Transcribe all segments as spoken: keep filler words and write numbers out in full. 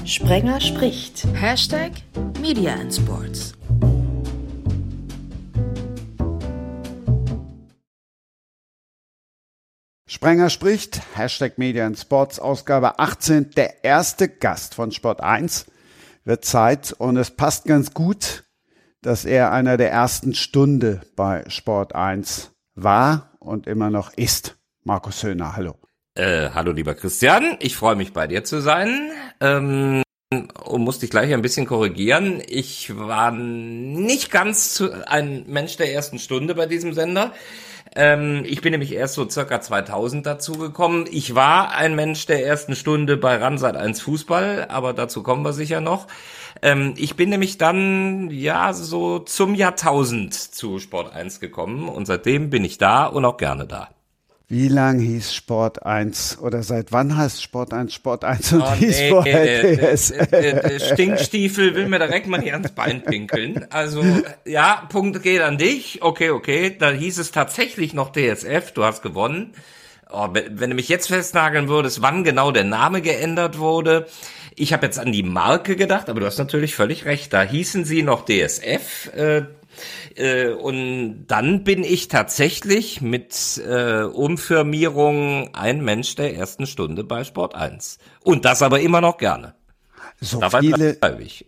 Sprenger spricht. Hashtag Media and Sports. Sprenger spricht, Hashtag Media and Sports, Ausgabe achtzehn. Der erste Gast von Sport eins wird Zeit und es passt ganz gut, dass er einer der ersten Stunde bei Sport eins war und immer noch ist. Markus Höhner, hallo. Äh, hallo lieber Christian, ich freue mich bei dir zu sein. Ähm, und muss dich gleich ein bisschen korrigieren. Ich war nicht ganz zu, ein Mensch der ersten Stunde bei diesem Sender. Ähm, ich bin nämlich erst so circa zweitausend dazugekommen. Ich war ein Mensch der ersten Stunde bei RAN-Sat eins Fußball, aber dazu kommen wir sicher noch. Ähm, ich bin nämlich dann, ja, so zum Jahrtausend zu Sport eins gekommen und seitdem bin ich da und auch gerne da. Wie lang hieß Sport eins oder seit wann heißt Sport eins Sport eins und oh, hieß nee, vorher der, T S? der, der, der Stinkstiefel will mir direkt mal hier ans Bein pinkeln. Also, ja, Punkt geht an dich. Okay, okay, da hieß es tatsächlich noch D S F, du hast gewonnen. Oh, wenn, wenn du mich jetzt festnageln würdest, wann genau der Name geändert wurde. Ich habe jetzt an die Marke gedacht, aber du hast natürlich völlig recht. Da hießen sie noch D S F, äh, Äh, und dann bin ich tatsächlich mit äh, Umfirmierung ein Mensch der ersten Stunde bei Sport eins. Und das aber immer noch gerne. So Dabei viele, bleibe ich.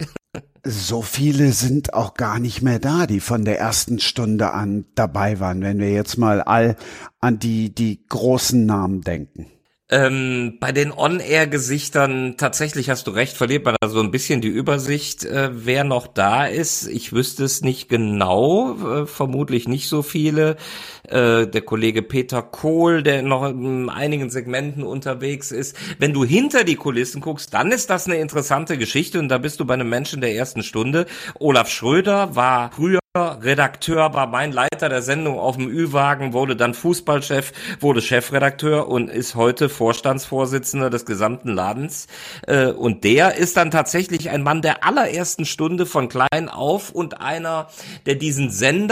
so viele sind auch gar nicht mehr da, die von der ersten Stunde an dabei waren, wenn wir jetzt mal all an die, die großen Namen denken. Ähm, bei den On-Air-Gesichtern, tatsächlich hast du recht, verliert man da so ein bisschen die Übersicht, äh, wer noch da ist. Ich wüsste es nicht genau, äh, vermutlich nicht so viele. Äh, der Kollege Peter Kohl, der noch in einigen Segmenten unterwegs ist. Wenn du hinter die Kulissen guckst, dann ist das eine interessante Geschichte und da bist du bei einem Menschen der ersten Stunde. Olaf Schröder war früher Redakteur, war mein Leiter der Sendung auf dem Ü-Wagen, wurde dann Fußballchef, wurde Chefredakteur und ist heute Vorstandsvorsitzender des gesamten Ladens. Und der ist dann tatsächlich ein Mann der allerersten Stunde von klein auf und einer, der diesen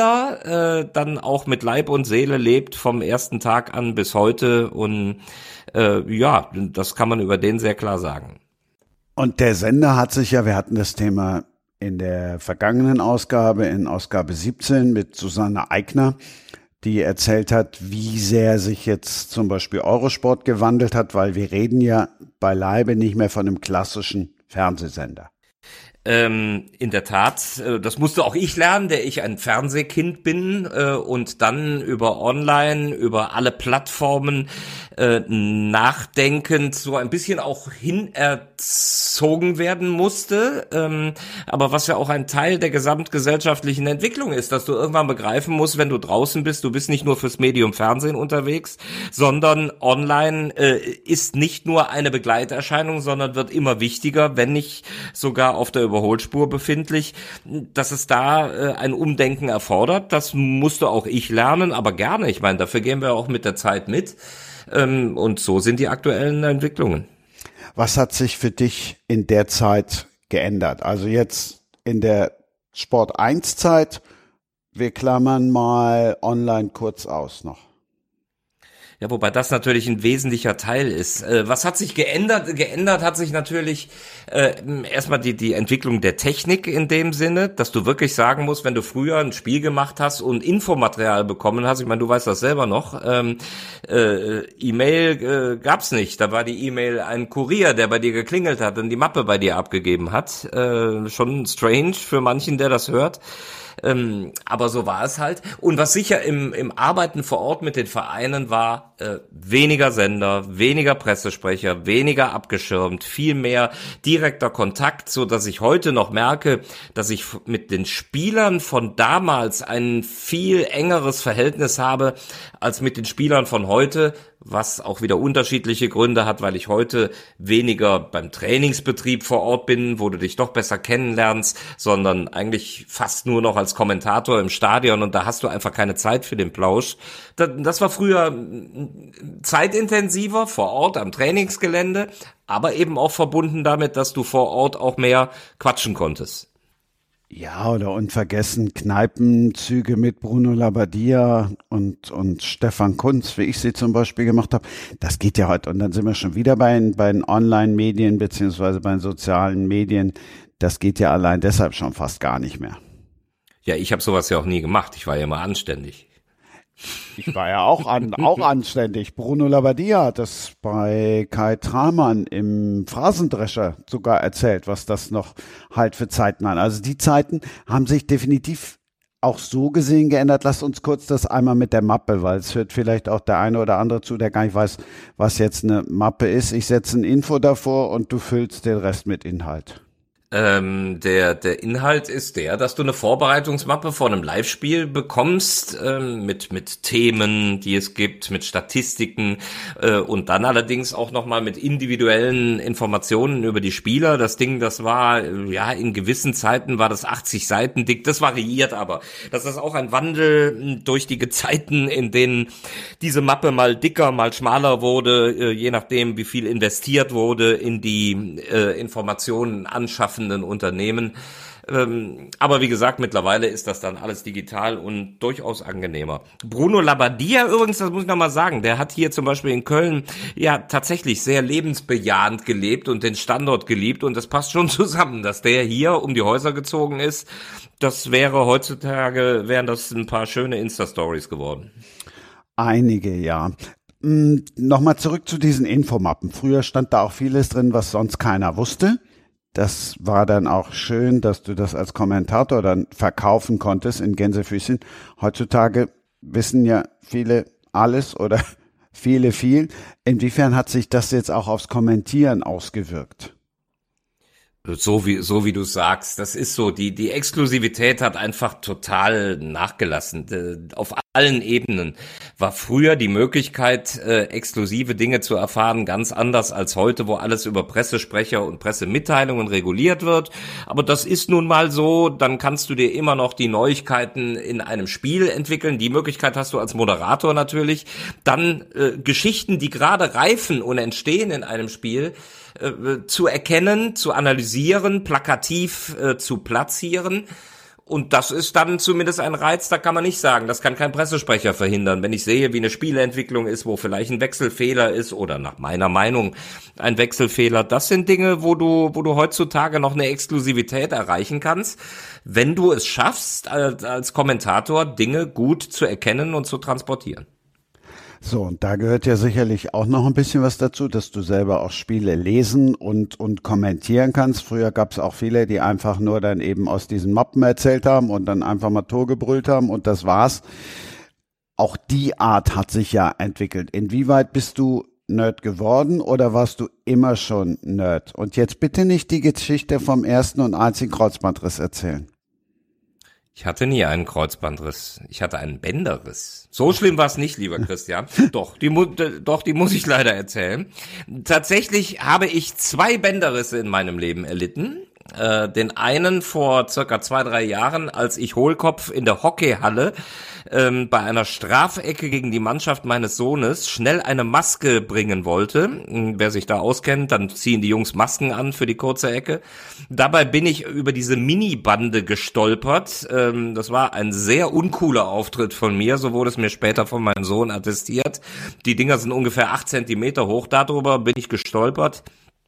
Sender äh, dann auch mit Leib und Seele lebt, vom ersten Tag an bis heute. Und äh, ja, das kann man über den sehr klar sagen. Und der Sender hat sich ja, wir hatten das Thema in der vergangenen Ausgabe, in Ausgabe siebzehn mit Susanne Eigner, die erzählt hat, wie sehr sich jetzt zum Beispiel Eurosport gewandelt hat, weil wir reden ja beileibe nicht mehr von einem klassischen Fernsehsender. Ähm, in der Tat, äh, das musste auch ich lernen, der ich ein Fernsehkind bin äh, und dann über Online, über alle Plattformen äh, nachdenkend so ein bisschen auch hinerzogen werden musste, ähm, aber was ja auch ein Teil der gesamtgesellschaftlichen Entwicklung ist, dass du irgendwann begreifen musst, wenn du draußen bist, du bist nicht nur fürs Medium Fernsehen unterwegs, sondern Online äh, ist nicht nur eine Begleiterscheinung, sondern wird immer wichtiger, wenn nicht sogar auf der Überholspur befindlich, dass es da äh, ein Umdenken erfordert. Das musste auch ich lernen, aber gerne. Ich meine, dafür gehen wir auch mit der Zeit mit. Ähm, und so sind die aktuellen Entwicklungen. Was hat sich für dich in der Zeit geändert? Also jetzt in der Sport eins Zeit, wir klammern mal online kurz aus noch. Ja, wobei das natürlich ein wesentlicher Teil ist. Äh, was hat sich geändert? Geändert hat sich natürlich äh, erstmal die die Entwicklung der Technik in dem Sinne, dass du wirklich sagen musst, wenn du früher ein Spiel gemacht hast und Infomaterial bekommen hast, ich meine, du weißt das selber noch, ähm, äh, E-Mail äh, gab's nicht. Da war die E-Mail ein Kurier, der bei dir geklingelt hat und die Mappe bei dir abgegeben hat. Äh, schon strange für manchen, der das hört. Ähm, aber so war es halt. Und was sicher im, im Arbeiten vor Ort mit den Vereinen war, äh, weniger Sender, weniger Pressesprecher, weniger abgeschirmt, viel mehr direkter Kontakt, so dass ich heute noch merke, dass ich mit den Spielern von damals ein viel engeres Verhältnis habe als mit den Spielern von heute, was auch wieder unterschiedliche Gründe hat, weil ich heute weniger beim Trainingsbetrieb vor Ort bin, wo du dich doch besser kennenlernst, sondern eigentlich fast nur noch als Kommentator im Stadion und da hast du einfach keine Zeit für den Plausch. Das war früher zeitintensiver vor Ort am Trainingsgelände, aber eben auch verbunden damit, dass du vor Ort auch mehr quatschen konntest. Ja, oder unvergessen Kneipenzüge mit Bruno Labbadia und, und Stefan Kuntz, wie ich sie zum Beispiel gemacht habe. Das geht ja heute. Und dann sind wir schon wieder bei, bei den Online-Medien beziehungsweise bei den sozialen Medien. Das geht ja allein deshalb schon fast gar nicht mehr. Ja, ich habe sowas ja auch nie gemacht. Ich war ja immer anständig. Ich war ja auch an, auch anständig. Bruno Labbadia hat das bei Kai Tramann im Phrasendrescher sogar erzählt, was das noch halt für Zeiten waren. Also die Zeiten haben sich definitiv auch so gesehen geändert. Lasst uns kurz das einmal mit der Mappe, weil es hört vielleicht auch der eine oder andere zu, der gar nicht weiß, was jetzt eine Mappe ist. Ich setze ein Info davor und du füllst den Rest mit Inhalt. Ähm, der, der Inhalt ist der, dass du eine Vorbereitungsmappe vor einem Live-Spiel bekommst, ähm, mit, mit Themen, die es gibt, mit Statistiken, äh, und dann allerdings auch nochmal mit individuellen Informationen über die Spieler. Das Ding, das war, ja, in gewissen Zeiten war das achtzig Seiten dick, das variiert aber. Das ist auch ein Wandel durch die Gezeiten, in denen diese Mappe mal dicker, mal schmaler wurde, äh, je nachdem, wie viel investiert wurde in die äh, Informationen anschaffen Unternehmen. Ähm, aber wie gesagt, mittlerweile ist das dann alles digital und durchaus angenehmer. Bruno Labbadia übrigens, das muss ich nochmal sagen, der hat hier zum Beispiel in Köln ja tatsächlich sehr lebensbejahend gelebt und den Standort geliebt und das passt schon zusammen, dass der hier um die Häuser gezogen ist. Das wäre heutzutage, wären das ein paar schöne Insta-Stories geworden. Einige, ja. Hm, nochmal zurück zu diesen Infomappen. Früher stand da auch vieles drin, was sonst keiner wusste. Das war dann auch schön, dass du das als Kommentator dann verkaufen konntest in Gänsefüßchen. Heutzutage wissen ja viele alles oder viele viel. Inwiefern hat sich das jetzt auch aufs Kommentieren ausgewirkt? So wie, so wie du sagst, das ist so, die, die Exklusivität hat einfach total nachgelassen. Auf allen Ebenen war früher die Möglichkeit, äh, exklusive Dinge zu erfahren, ganz anders als heute, wo alles über Pressesprecher und Pressemitteilungen reguliert wird. Aber das ist nun mal so, dann kannst du dir immer noch die Neuigkeiten in einem Spiel entwickeln. Die Möglichkeit hast du als Moderator natürlich. Dann äh, Geschichten, die gerade reifen und entstehen in einem Spiel, zu erkennen, zu analysieren, plakativ äh, zu platzieren. Und das ist dann zumindest ein Reiz, da kann man nicht sagen, das kann kein Pressesprecher verhindern. Wenn ich sehe, wie eine Spieleentwicklung ist, wo vielleicht ein Wechselfehler ist oder nach meiner Meinung ein Wechselfehler, das sind Dinge, wo du, wo du heutzutage noch eine Exklusivität erreichen kannst, wenn du es schaffst, als, als Kommentator Dinge gut zu erkennen und zu transportieren. So, und da gehört ja sicherlich auch noch ein bisschen was dazu, dass du selber auch Spiele lesen und und kommentieren kannst. Früher gab es auch viele, die einfach nur dann eben aus diesen Mappen erzählt haben und dann einfach mal Tor gebrüllt haben und das war's. Auch die Art hat sich ja entwickelt. Inwieweit bist du Nerd geworden oder warst du immer schon Nerd? Und jetzt bitte nicht die Geschichte vom ersten und einzigen Kreuzbandriss erzählen. Ich hatte nie einen Kreuzbandriss. Ich hatte einen Bänderriss. So schlimm war es nicht, lieber Christian. Doch, die, doch, die muss ich leider erzählen. Tatsächlich habe ich zwei Bänderrisse in meinem Leben erlitten. Äh, den einen vor circa zwei, drei Jahren, als ich Hohlkopf in der Hockeyhalle ähm, bei einer Strafecke gegen die Mannschaft meines Sohnes schnell eine Maske bringen wollte. Wer sich da auskennt, dann ziehen die Jungs Masken an für die kurze Ecke. Dabei bin ich über diese Minibande gestolpert. Ähm, das war ein sehr uncooler Auftritt von mir, so wurde es mir später von meinem Sohn attestiert. Die Dinger sind ungefähr acht Zentimeter hoch, darüber bin ich gestolpert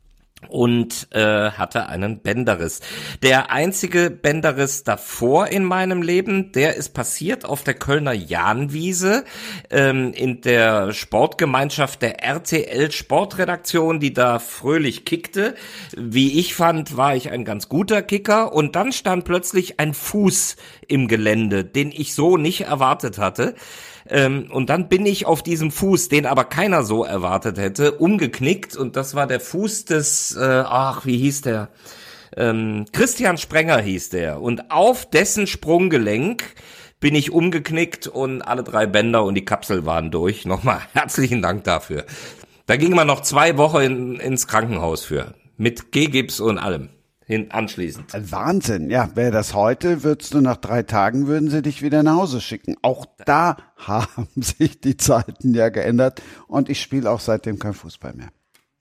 und äh, hatte einen Bänderriss. Der einzige Bänderriss davor in meinem Leben, der ist passiert auf der Kölner Jahnwiese, ähm, in der Sportgemeinschaft der R T L Sportredaktion, die da fröhlich kickte. Wie ich fand, war ich ein ganz guter Kicker und dann stand plötzlich ein Fuß im Gelände, den ich so nicht erwartet hatte. Ähm, und dann bin ich auf diesem Fuß, den aber keiner so erwartet hätte, umgeknickt und das war der Fuß des, äh, ach, wie hieß der? Ähm, Christian Sprenger hieß der und auf dessen Sprunggelenk bin ich umgeknickt und alle drei Bänder und die Kapsel waren durch. Nochmal herzlichen Dank dafür. Da ging man noch zwei Wochen in, ins Krankenhaus für, mit G-Gips und allem. Hin anschließend. Wahnsinn, ja, wäre das heute, würdest du nach drei Tagen, würden sie dich wieder nach Hause schicken. Auch da haben sich die Zeiten ja geändert und ich spiele auch seitdem kein Fußball mehr.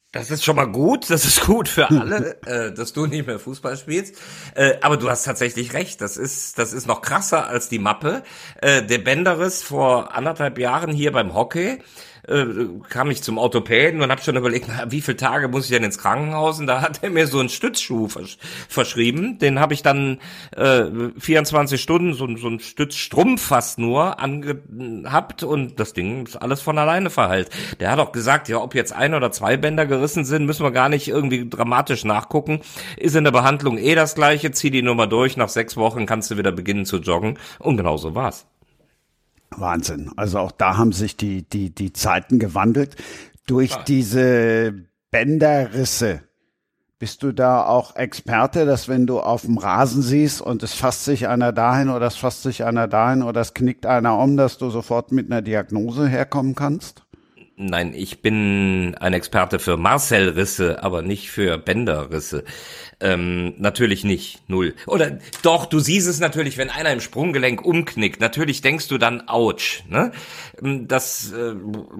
Das ist schon mal gut, das ist gut für alle, äh, dass du nicht mehr Fußball spielst. Äh, aber du hast tatsächlich recht, das ist das ist noch krasser als die Mappe. Äh, der Bänderriss vor anderthalb Jahren hier beim Hockey, äh, kam ich zum Orthopäden und habe schon überlegt, na, wie viele Tage muss ich denn ins Krankenhaus? Und da hat er mir so einen Stützschuh versch- verschrieben. Den habe ich dann äh, vierundzwanzig Stunden, so, so ein Stützstrumpf fast nur, angehabt und das Ding ist alles von alleine verheilt. Der hat auch gesagt, ja, ob jetzt ein oder zwei Bänder gerissen sind, müssen wir gar nicht irgendwie dramatisch nachgucken. Ist in der Behandlung eh das Gleiche, zieh die Nummer durch, nach sechs Wochen kannst du wieder beginnen zu joggen. Und genau so war's. Wahnsinn. Also auch da haben sich die, die, die Zeiten gewandelt. Durch Ja. diese Bänderrisse, bist du da auch Experte, dass wenn du auf dem Rasen siehst und es fasst sich einer dahin oder es fasst sich einer dahin oder es knickt einer um, dass du sofort mit einer Diagnose herkommen kannst? Nein, ich bin ein Experte für Marcel-Risse, aber nicht für Bänderrisse. Ähm, natürlich nicht, null. Oder doch, du siehst es natürlich, wenn einer im Sprunggelenk umknickt. Natürlich denkst du dann, ouch, ne? Das äh,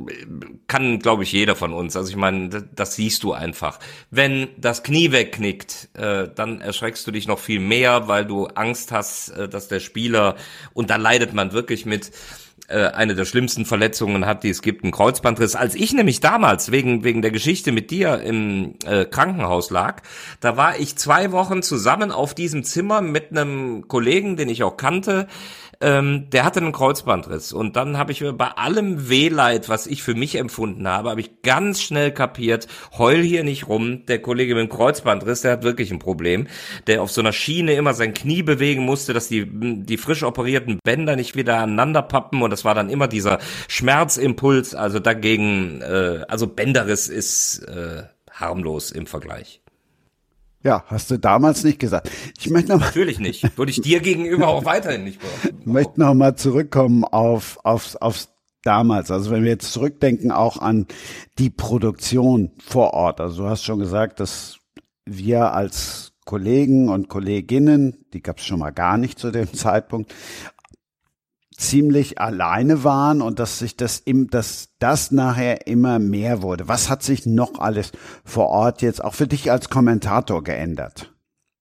kann, glaube ich, jeder von uns. Also ich meine, das, das siehst du einfach. Wenn das Knie wegknickt, äh, dann erschreckst du dich noch viel mehr, weil du Angst hast, äh, dass der Spieler, und da leidet man wirklich mit, eine der schlimmsten Verletzungen hat, die es gibt, einen Kreuzbandriss. Als ich nämlich damals wegen wegen der Geschichte mit dir im äh, Krankenhaus lag, da war ich zwei Wochen zusammen auf diesem Zimmer mit einem Kollegen, den ich auch kannte. Ähm, der hatte einen Kreuzbandriss und dann habe ich bei allem Wehleid, was ich für mich empfunden habe, habe ich ganz schnell kapiert, heul hier nicht rum, der Kollege mit dem Kreuzbandriss, der hat wirklich ein Problem, der auf so einer Schiene immer sein Knie bewegen musste, dass die die frisch operierten Bänder nicht wieder aneinander pappen und das war dann immer dieser Schmerzimpuls, also dagegen, äh, also Bänderriss ist äh, harmlos im Vergleich. Ja, hast du damals nicht gesagt. Ich möchte noch mal, Natürlich nicht. Würde ich dir gegenüber auch weiterhin nicht behaupten. möchte noch mal zurückkommen auf, auf, aufs damals. Also wenn wir jetzt zurückdenken auch an die Produktion vor Ort. Also du hast schon gesagt, dass wir als Kollegen und Kolleginnen, die gab es schon mal gar nicht zu dem Zeitpunkt, ziemlich alleine waren und dass sich das im, dass das nachher immer mehr wurde. Was hat sich noch alles vor Ort jetzt auch für dich als Kommentator geändert?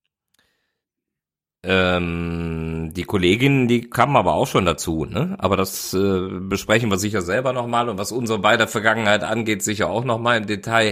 Ähm, die Kolleginnen, die kamen aber auch schon dazu, ne? Aber das äh, besprechen wir sicher selber nochmal und was unsere beider Vergangenheit angeht, sicher auch nochmal im Detail.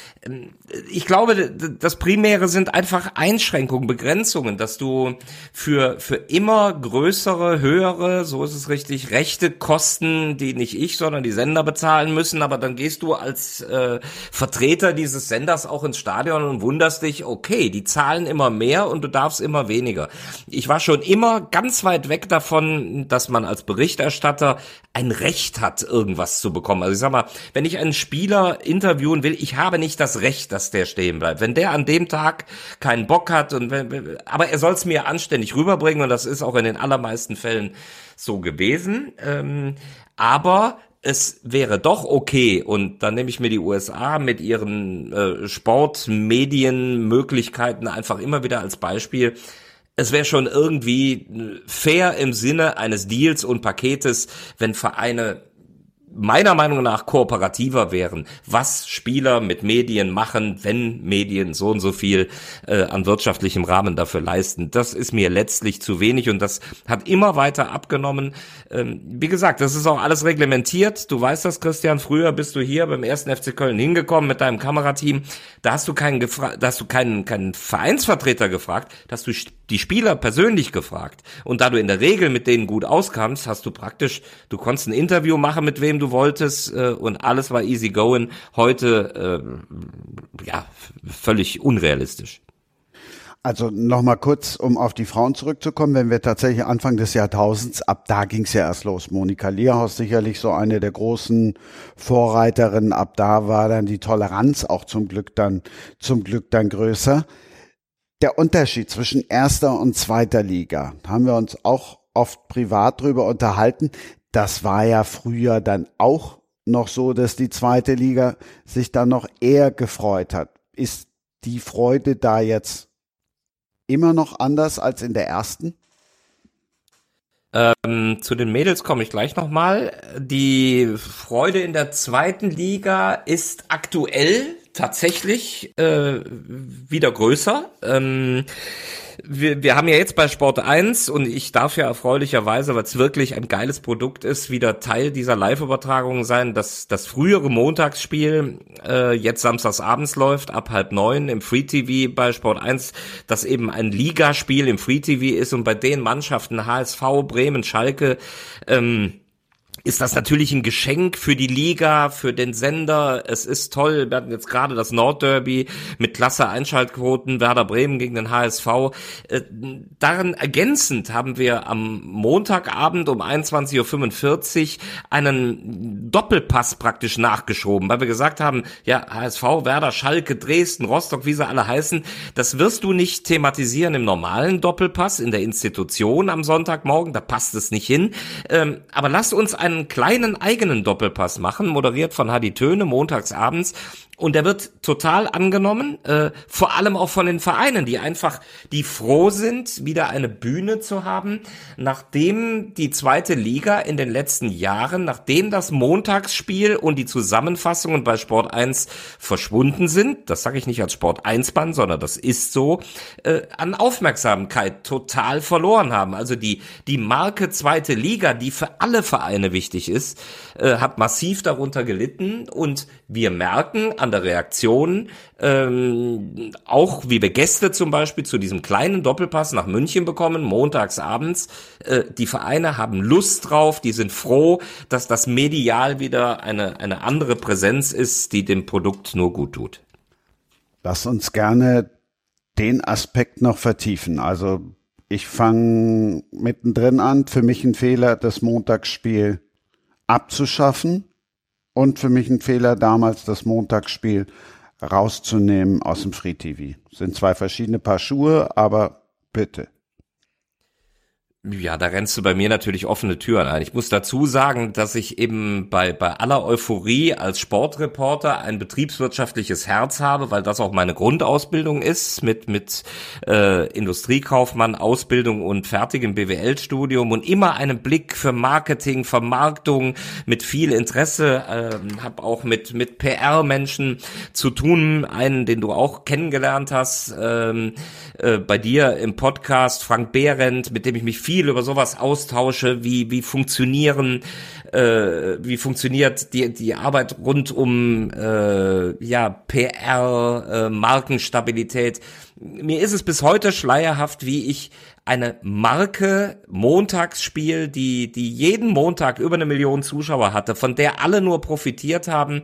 Ich glaube, das Primäre sind einfach Einschränkungen, Begrenzungen, dass du für für immer größere, höhere, so ist es richtig, Rechte Kosten, die nicht ich, sondern die Sender bezahlen müssen, aber dann gehst du als äh, Vertreter dieses Senders auch ins Stadion und wunderst dich, okay, die zahlen immer mehr und du darfst immer weniger. Ich war schon immer ganz weit weg davon, dass man als Berichterstatter ein Recht hat, irgendwas zu bekommen. Also ich sag mal, wenn ich einen Spieler interviewen will, ich habe nicht das Recht, dass der stehen bleibt. Wenn der an dem Tag keinen Bock hat, und wenn, aber er soll es mir anständig rüberbringen und das ist auch in den allermeisten Fällen so gewesen. Ähm, aber es wäre doch okay, und dann nehme ich mir die U S A mit ihren äh, Sportmedienmöglichkeiten einfach immer wieder als Beispiel. Es wäre schon irgendwie fair im Sinne eines Deals und Paketes, wenn Vereine meiner Meinung nach kooperativer wären, was Spieler mit Medien machen, wenn Medien so und so viel äh, an wirtschaftlichem Rahmen dafür leisten. Das ist mir letztlich zu wenig und das hat immer weiter abgenommen. Ähm, wie gesagt, das ist auch alles reglementiert. Du weißt das, Christian, früher bist du hier beim ersten F C Köln hingekommen mit deinem Kamerateam. Da hast du keinen gefra- da hast du keinen, keinen Vereinsvertreter gefragt, da hast du die Spieler persönlich gefragt. Und da du in der Regel mit denen gut auskamst, hast du praktisch, du konntest ein Interview machen, mit wem du wolltest, äh, und alles war easy going. Heute, äh, ja, völlig unrealistisch. Also nochmal kurz, um auf die Frauen zurückzukommen, wenn wir tatsächlich Anfang des Jahrtausends, ab da ging es ja erst los. Monika Lierhaus sicherlich so eine der großen Vorreiterinnen, ab da war dann die Toleranz auch zum Glück dann, zum Glück dann größer. Der Unterschied zwischen erster und zweiter Liga, haben wir uns auch oft privat drüber unterhalten. Das war ja früher dann auch noch so, dass die zweite Liga sich dann noch eher gefreut hat. Ist die Freude da jetzt immer noch anders als in der ersten? Ähm, zu den Mädels komme ich gleich nochmal. Die Freude in der zweiten Liga ist aktuell tatsächlich äh, wieder größer. Ähm, Wir, wir haben ja jetzt bei Sport eins und ich darf ja erfreulicherweise, weil es wirklich ein geiles Produkt ist, wieder Teil dieser Live-Übertragung sein, dass das frühere Montagsspiel äh, jetzt samstags abends läuft, ab halb neun im Free-T V bei Sport eins, das eben ein Ligaspiel im Free-T V ist und bei den Mannschaften H S V, Bremen, Schalke, ähm, ist das natürlich ein Geschenk für die Liga, für den Sender. Es ist toll. Wir hatten jetzt gerade das Nordderby mit klasse Einschaltquoten, Werder Bremen gegen den H S V. Äh, daran ergänzend haben wir am Montagabend um einundzwanzig Uhr fünfundvierzig einen Doppelpass praktisch nachgeschoben, weil wir gesagt haben, ja, H S V, Werder, Schalke, Dresden, Rostock, wie sie alle heißen, das wirst du nicht thematisieren im normalen Doppelpass in der Institution am Sonntagmorgen, da passt es nicht hin. Ähm, aber lass uns einen kleinen eigenen Doppelpass machen, moderiert von Hadi Töne, montags abends. Und der wird total angenommen, äh, vor allem auch von den Vereinen, die einfach, die froh sind, wieder eine Bühne zu haben, nachdem die zweite Liga in den letzten Jahren, nachdem das Montagsspiel und die Zusammenfassungen bei Sport eins verschwunden sind, das sage ich nicht als Sport eins Band, sondern das ist so, äh, an Aufmerksamkeit total verloren haben. Also die, die Marke zweite Liga, die für alle Vereine wichtig ist, äh, hat massiv darunter gelitten und wir merken an der Reaktion, ähm, auch wie wir Gäste zum Beispiel zu diesem kleinen Doppelpass nach München bekommen, montags abends, äh, die Vereine haben Lust drauf, die sind froh, dass das medial wieder eine, eine andere Präsenz ist, die dem Produkt nur gut tut. Lass uns gerne den Aspekt noch vertiefen. Also ich fange mittendrin an, für mich ein Fehler, das Montagsspiel abzuschaffen. Und für mich ein Fehler damals, das Montagsspiel rauszunehmen aus dem Free-T V. Sind zwei verschiedene Paar Schuhe, aber bitte. Ja, da rennst du bei mir natürlich offene Türen ein. Ich muss dazu sagen, dass ich eben bei bei aller Euphorie als Sportreporter ein betriebswirtschaftliches Herz habe, weil das auch meine Grundausbildung ist, mit mit äh, Industriekaufmann, Ausbildung und fertigem B W L-Studium und immer einen Blick für Marketing, Vermarktung, mit viel Interesse, äh, habe auch mit mit P R-Menschen zu tun, einen, den du auch kennengelernt hast, ähm, äh, bei dir im Podcast, Frank Behrendt, mit dem ich mich viel über sowas austausche, wie wie funktionieren, äh, wie funktioniert die die Arbeit rund um äh, ja P R, äh, Markenstabilität. Mir ist es bis heute schleierhaft, wie ich eine Marke Montagsspiel, die die jeden Montag über eine Million Zuschauer hatte, von der alle nur profitiert haben,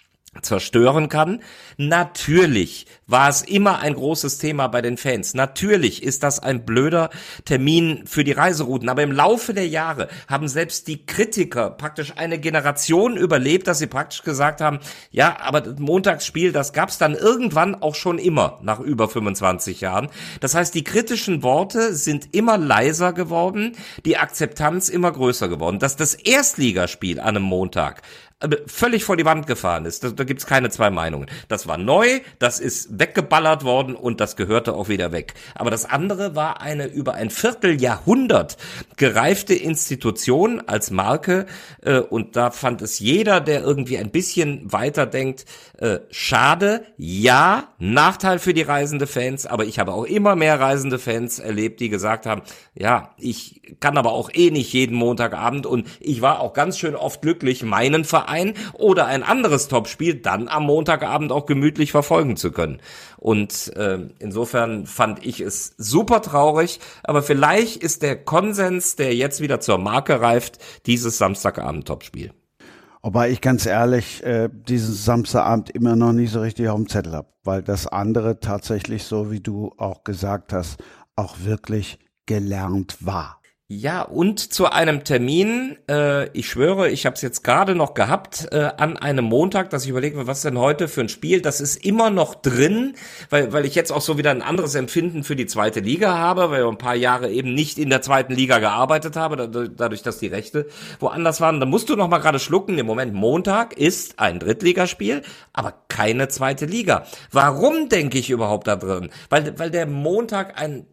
zerstören kann. Natürlich war es immer ein großes Thema bei den Fans. Natürlich ist das ein blöder Termin für die Reiserouten. Aber im Laufe der Jahre haben selbst die Kritiker praktisch eine Generation überlebt, dass sie praktisch gesagt haben, ja, aber das Montagsspiel, das gab's dann irgendwann auch schon immer nach über fünfundzwanzig Jahren. Das heißt, die kritischen Worte sind immer leiser geworden, die Akzeptanz immer größer geworden. Dass das Erstligaspiel an einem Montag völlig vor die Wand gefahren ist. Da, da gibt's keine zwei Meinungen. Das war neu, das ist weggeballert worden und das gehörte auch wieder weg. Aber das andere war eine über ein Vierteljahrhundert gereifte Institution als Marke äh, und da fand es jeder, der irgendwie ein bisschen weiter denkt, äh, schade, ja, Nachteil für die reisende Fans, aber ich habe auch immer mehr reisende Fans erlebt, die gesagt haben, ja, ich kann aber auch eh nicht jeden Montagabend und ich war auch ganz schön oft glücklich, meinen Verein oder ein anderes Topspiel dann am Montagabend auch gemütlich verfolgen zu können. Und äh, insofern fand ich es super traurig, aber vielleicht ist der Konsens, der jetzt wieder zur Marke reift, dieses Samstagabend-Topspiel. Wobei ich ganz ehrlich äh, diesen Samstagabend immer noch nicht so richtig auf dem Zettel habe, weil das andere tatsächlich, so wie du auch gesagt hast, auch wirklich gelernt war. Ja, und zu einem Termin, äh, ich schwöre, ich habe es jetzt gerade noch gehabt, äh, an einem Montag, dass ich überlege, was denn heute für ein Spiel, das ist immer noch drin, weil weil ich jetzt auch so wieder ein anderes Empfinden für die zweite Liga habe, weil ich ein paar Jahre eben nicht in der zweiten Liga gearbeitet habe, dadurch, dass die Rechte woanders waren. Da musst du noch mal gerade schlucken, im Moment Montag ist ein Drittligaspiel, aber keine zweite Liga. Warum denke ich überhaupt da drin? Weil weil der Montag ein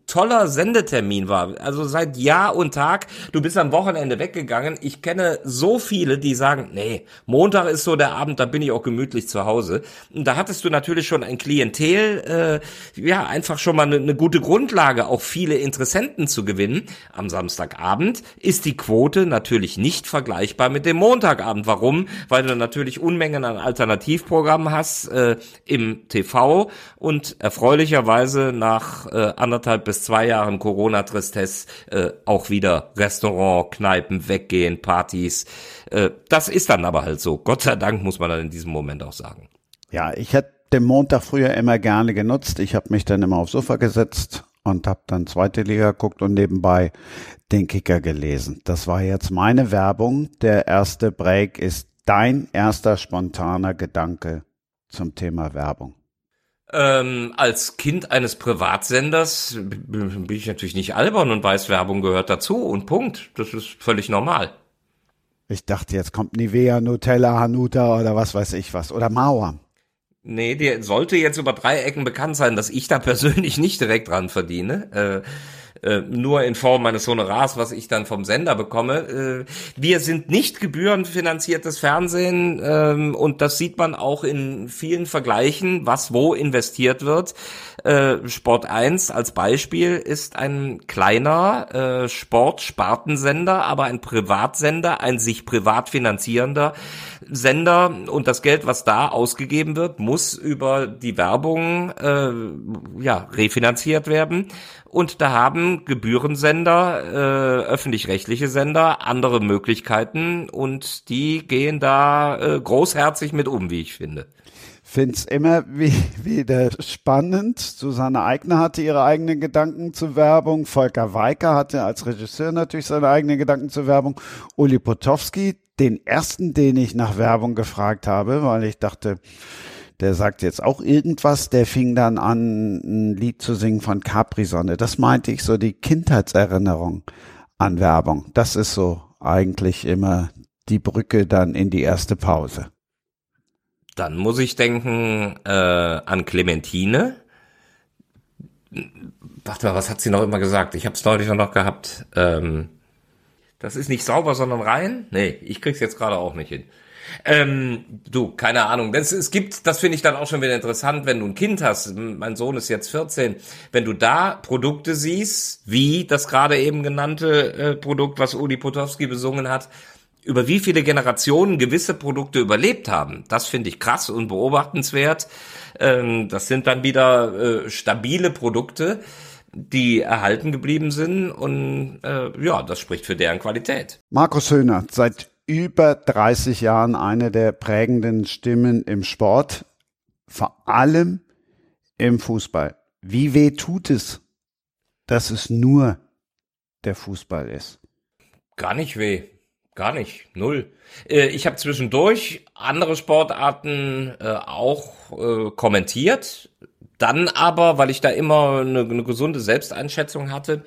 toller Sendetermin war. Also seit Jahr und Tag, du bist am Wochenende weggegangen. Ich kenne so viele, die sagen, nee, Montag ist so der Abend, da bin ich auch gemütlich zu Hause. Und da hattest du natürlich schon ein Klientel, äh, ja, einfach schon mal eine, eine gute Grundlage, auch viele Interessenten zu gewinnen. Am Samstagabend ist die Quote natürlich nicht vergleichbar mit dem Montagabend. Warum? Weil du natürlich Unmengen an Alternativprogrammen hast äh, im T V und erfreulicherweise nach äh, anderthalb bis zwei Jahren Corona-Tristesse äh, auch wieder Restaurant, Kneipen, Weggehen, Partys. Äh, das ist dann aber halt so. Gott sei Dank, muss man dann in diesem Moment auch sagen. Ja, ich hätte den Montag früher immer gerne genutzt. Ich habe mich dann immer aufs Sofa gesetzt und habe dann zweite Liga geguckt und nebenbei den Kicker gelesen. Das war jetzt meine Werbung. Der erste Break ist dein erster spontaner Gedanke zum Thema Werbung. Ähm, als Kind eines Privatsenders bin ich natürlich nicht albern und weiß, Werbung gehört dazu und Punkt. Das ist völlig normal. Ich dachte, jetzt kommt Nivea, Nutella, Hanuta oder was weiß ich was. Oder Mauer. Nee, dir sollte jetzt über drei Ecken bekannt sein, dass ich da persönlich nicht direkt dran verdiene. Äh, äh, nur in Form meines Honorars, was ich dann vom Sender bekomme. Äh, wir sind nicht gebührenfinanziertes Fernsehen ähm, und das sieht man auch in vielen Vergleichen, was wo investiert wird. Äh, Sport eins als Beispiel ist ein kleiner äh, Sport-Spartensender, aber ein Privatsender, ein sich privat finanzierender Sender, und das Geld, was da ausgegeben wird, muss über die Werbung äh, ja refinanziert werden. Und da haben Gebührensender, äh, öffentlich-rechtliche Sender andere Möglichkeiten und die gehen da äh, großherzig mit um, wie ich finde. Find's immer wie, wieder spannend. Susanne Aigner hatte ihre eigenen Gedanken zur Werbung. Volker Weicker hatte als Regisseur natürlich seine eigenen Gedanken zur Werbung. Uli Potowski, den ersten, den ich nach Werbung gefragt habe, weil ich dachte, der sagt jetzt auch irgendwas, der fing dann an, ein Lied zu singen von Capri-Sonne. Das meinte ich so, die Kindheitserinnerung an Werbung. Das ist so eigentlich immer die Brücke dann in die erste Pause. Dann muss ich denken äh, an Clementine. Warte mal, was hat sie noch immer gesagt? Ich habe es neulich noch gehabt. Ähm, das ist nicht sauber, sondern rein? Nee, ich krieg's jetzt gerade auch nicht hin. Ähm, du, keine Ahnung. Das, es gibt, das finde ich dann auch schon wieder interessant, wenn du ein Kind hast. Mein Sohn ist jetzt vierzehn. Wenn du da Produkte siehst, wie das gerade eben genannte äh, Produkt, was Uli Potowski besungen hat, über wie viele Generationen gewisse Produkte überlebt haben. Das finde ich krass und beobachtenswert. Ähm, das sind dann wieder äh, stabile Produkte, die erhalten geblieben sind und äh, ja, das spricht für deren Qualität. Markus Höhner, seit über dreißig Jahren eine der prägenden Stimmen im Sport, vor allem im Fußball. Wie weh tut es, dass es nur der Fußball ist? Gar nicht weh. Gar nicht, null. Äh, ich habe zwischendurch andere Sportarten äh, auch äh, kommentiert, dann aber, weil ich da immer eine, eine gesunde Selbsteinschätzung hatte,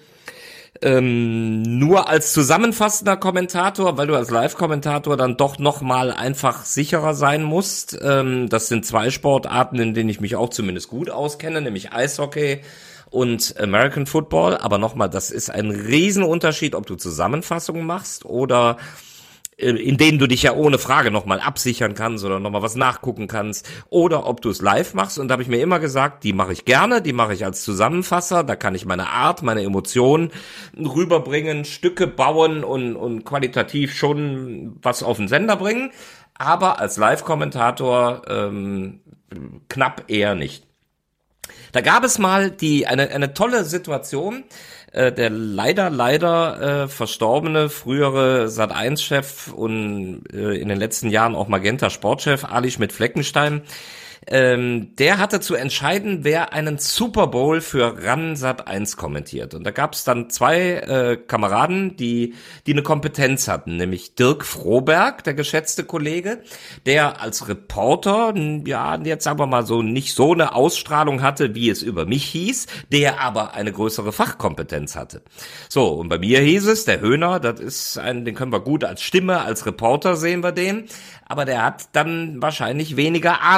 ähm, nur als zusammenfassender Kommentator, weil du als Live-Kommentator dann doch nochmal einfach sicherer sein musst. Ähm, das sind zwei Sportarten, in denen ich mich auch zumindest gut auskenne, nämlich Eishockey und American Football, aber nochmal, das ist ein Riesenunterschied, ob du Zusammenfassungen machst oder äh, in denen du dich ja ohne Frage nochmal absichern kannst oder nochmal was nachgucken kannst, oder ob du es live machst. Und da habe ich mir immer gesagt, die mache ich gerne, die mache ich als Zusammenfasser, da kann ich meine Art, meine Emotionen rüberbringen, Stücke bauen und, und qualitativ schon was auf den Sender bringen, aber als Live-Kommentator ähm, knapp eher nicht. Da gab es mal die eine eine tolle Situation. Äh, der leider leider äh, verstorbene frühere Sat eins Chef und äh, in den letzten Jahren auch Magenta Sportchef Ali Schmidt-Fleckenstein, ähm, der hatte zu entscheiden, wer einen Super Bowl für RAN Sat eins kommentiert. Und da gab es dann zwei äh, Kameraden, die die eine Kompetenz hatten, nämlich Dirk Froberg, der geschätzte Kollege, der als Reporter, ja, jetzt sagen wir mal so, nicht so eine Ausstrahlung hatte, wie es über mich hieß, der aber eine größere Fachkompetenz hatte. So, und bei mir hieß es, der Höhner, das ist ein, den können wir gut als Stimme, als Reporter sehen wir den, aber der hat dann wahrscheinlich weniger Ahnung als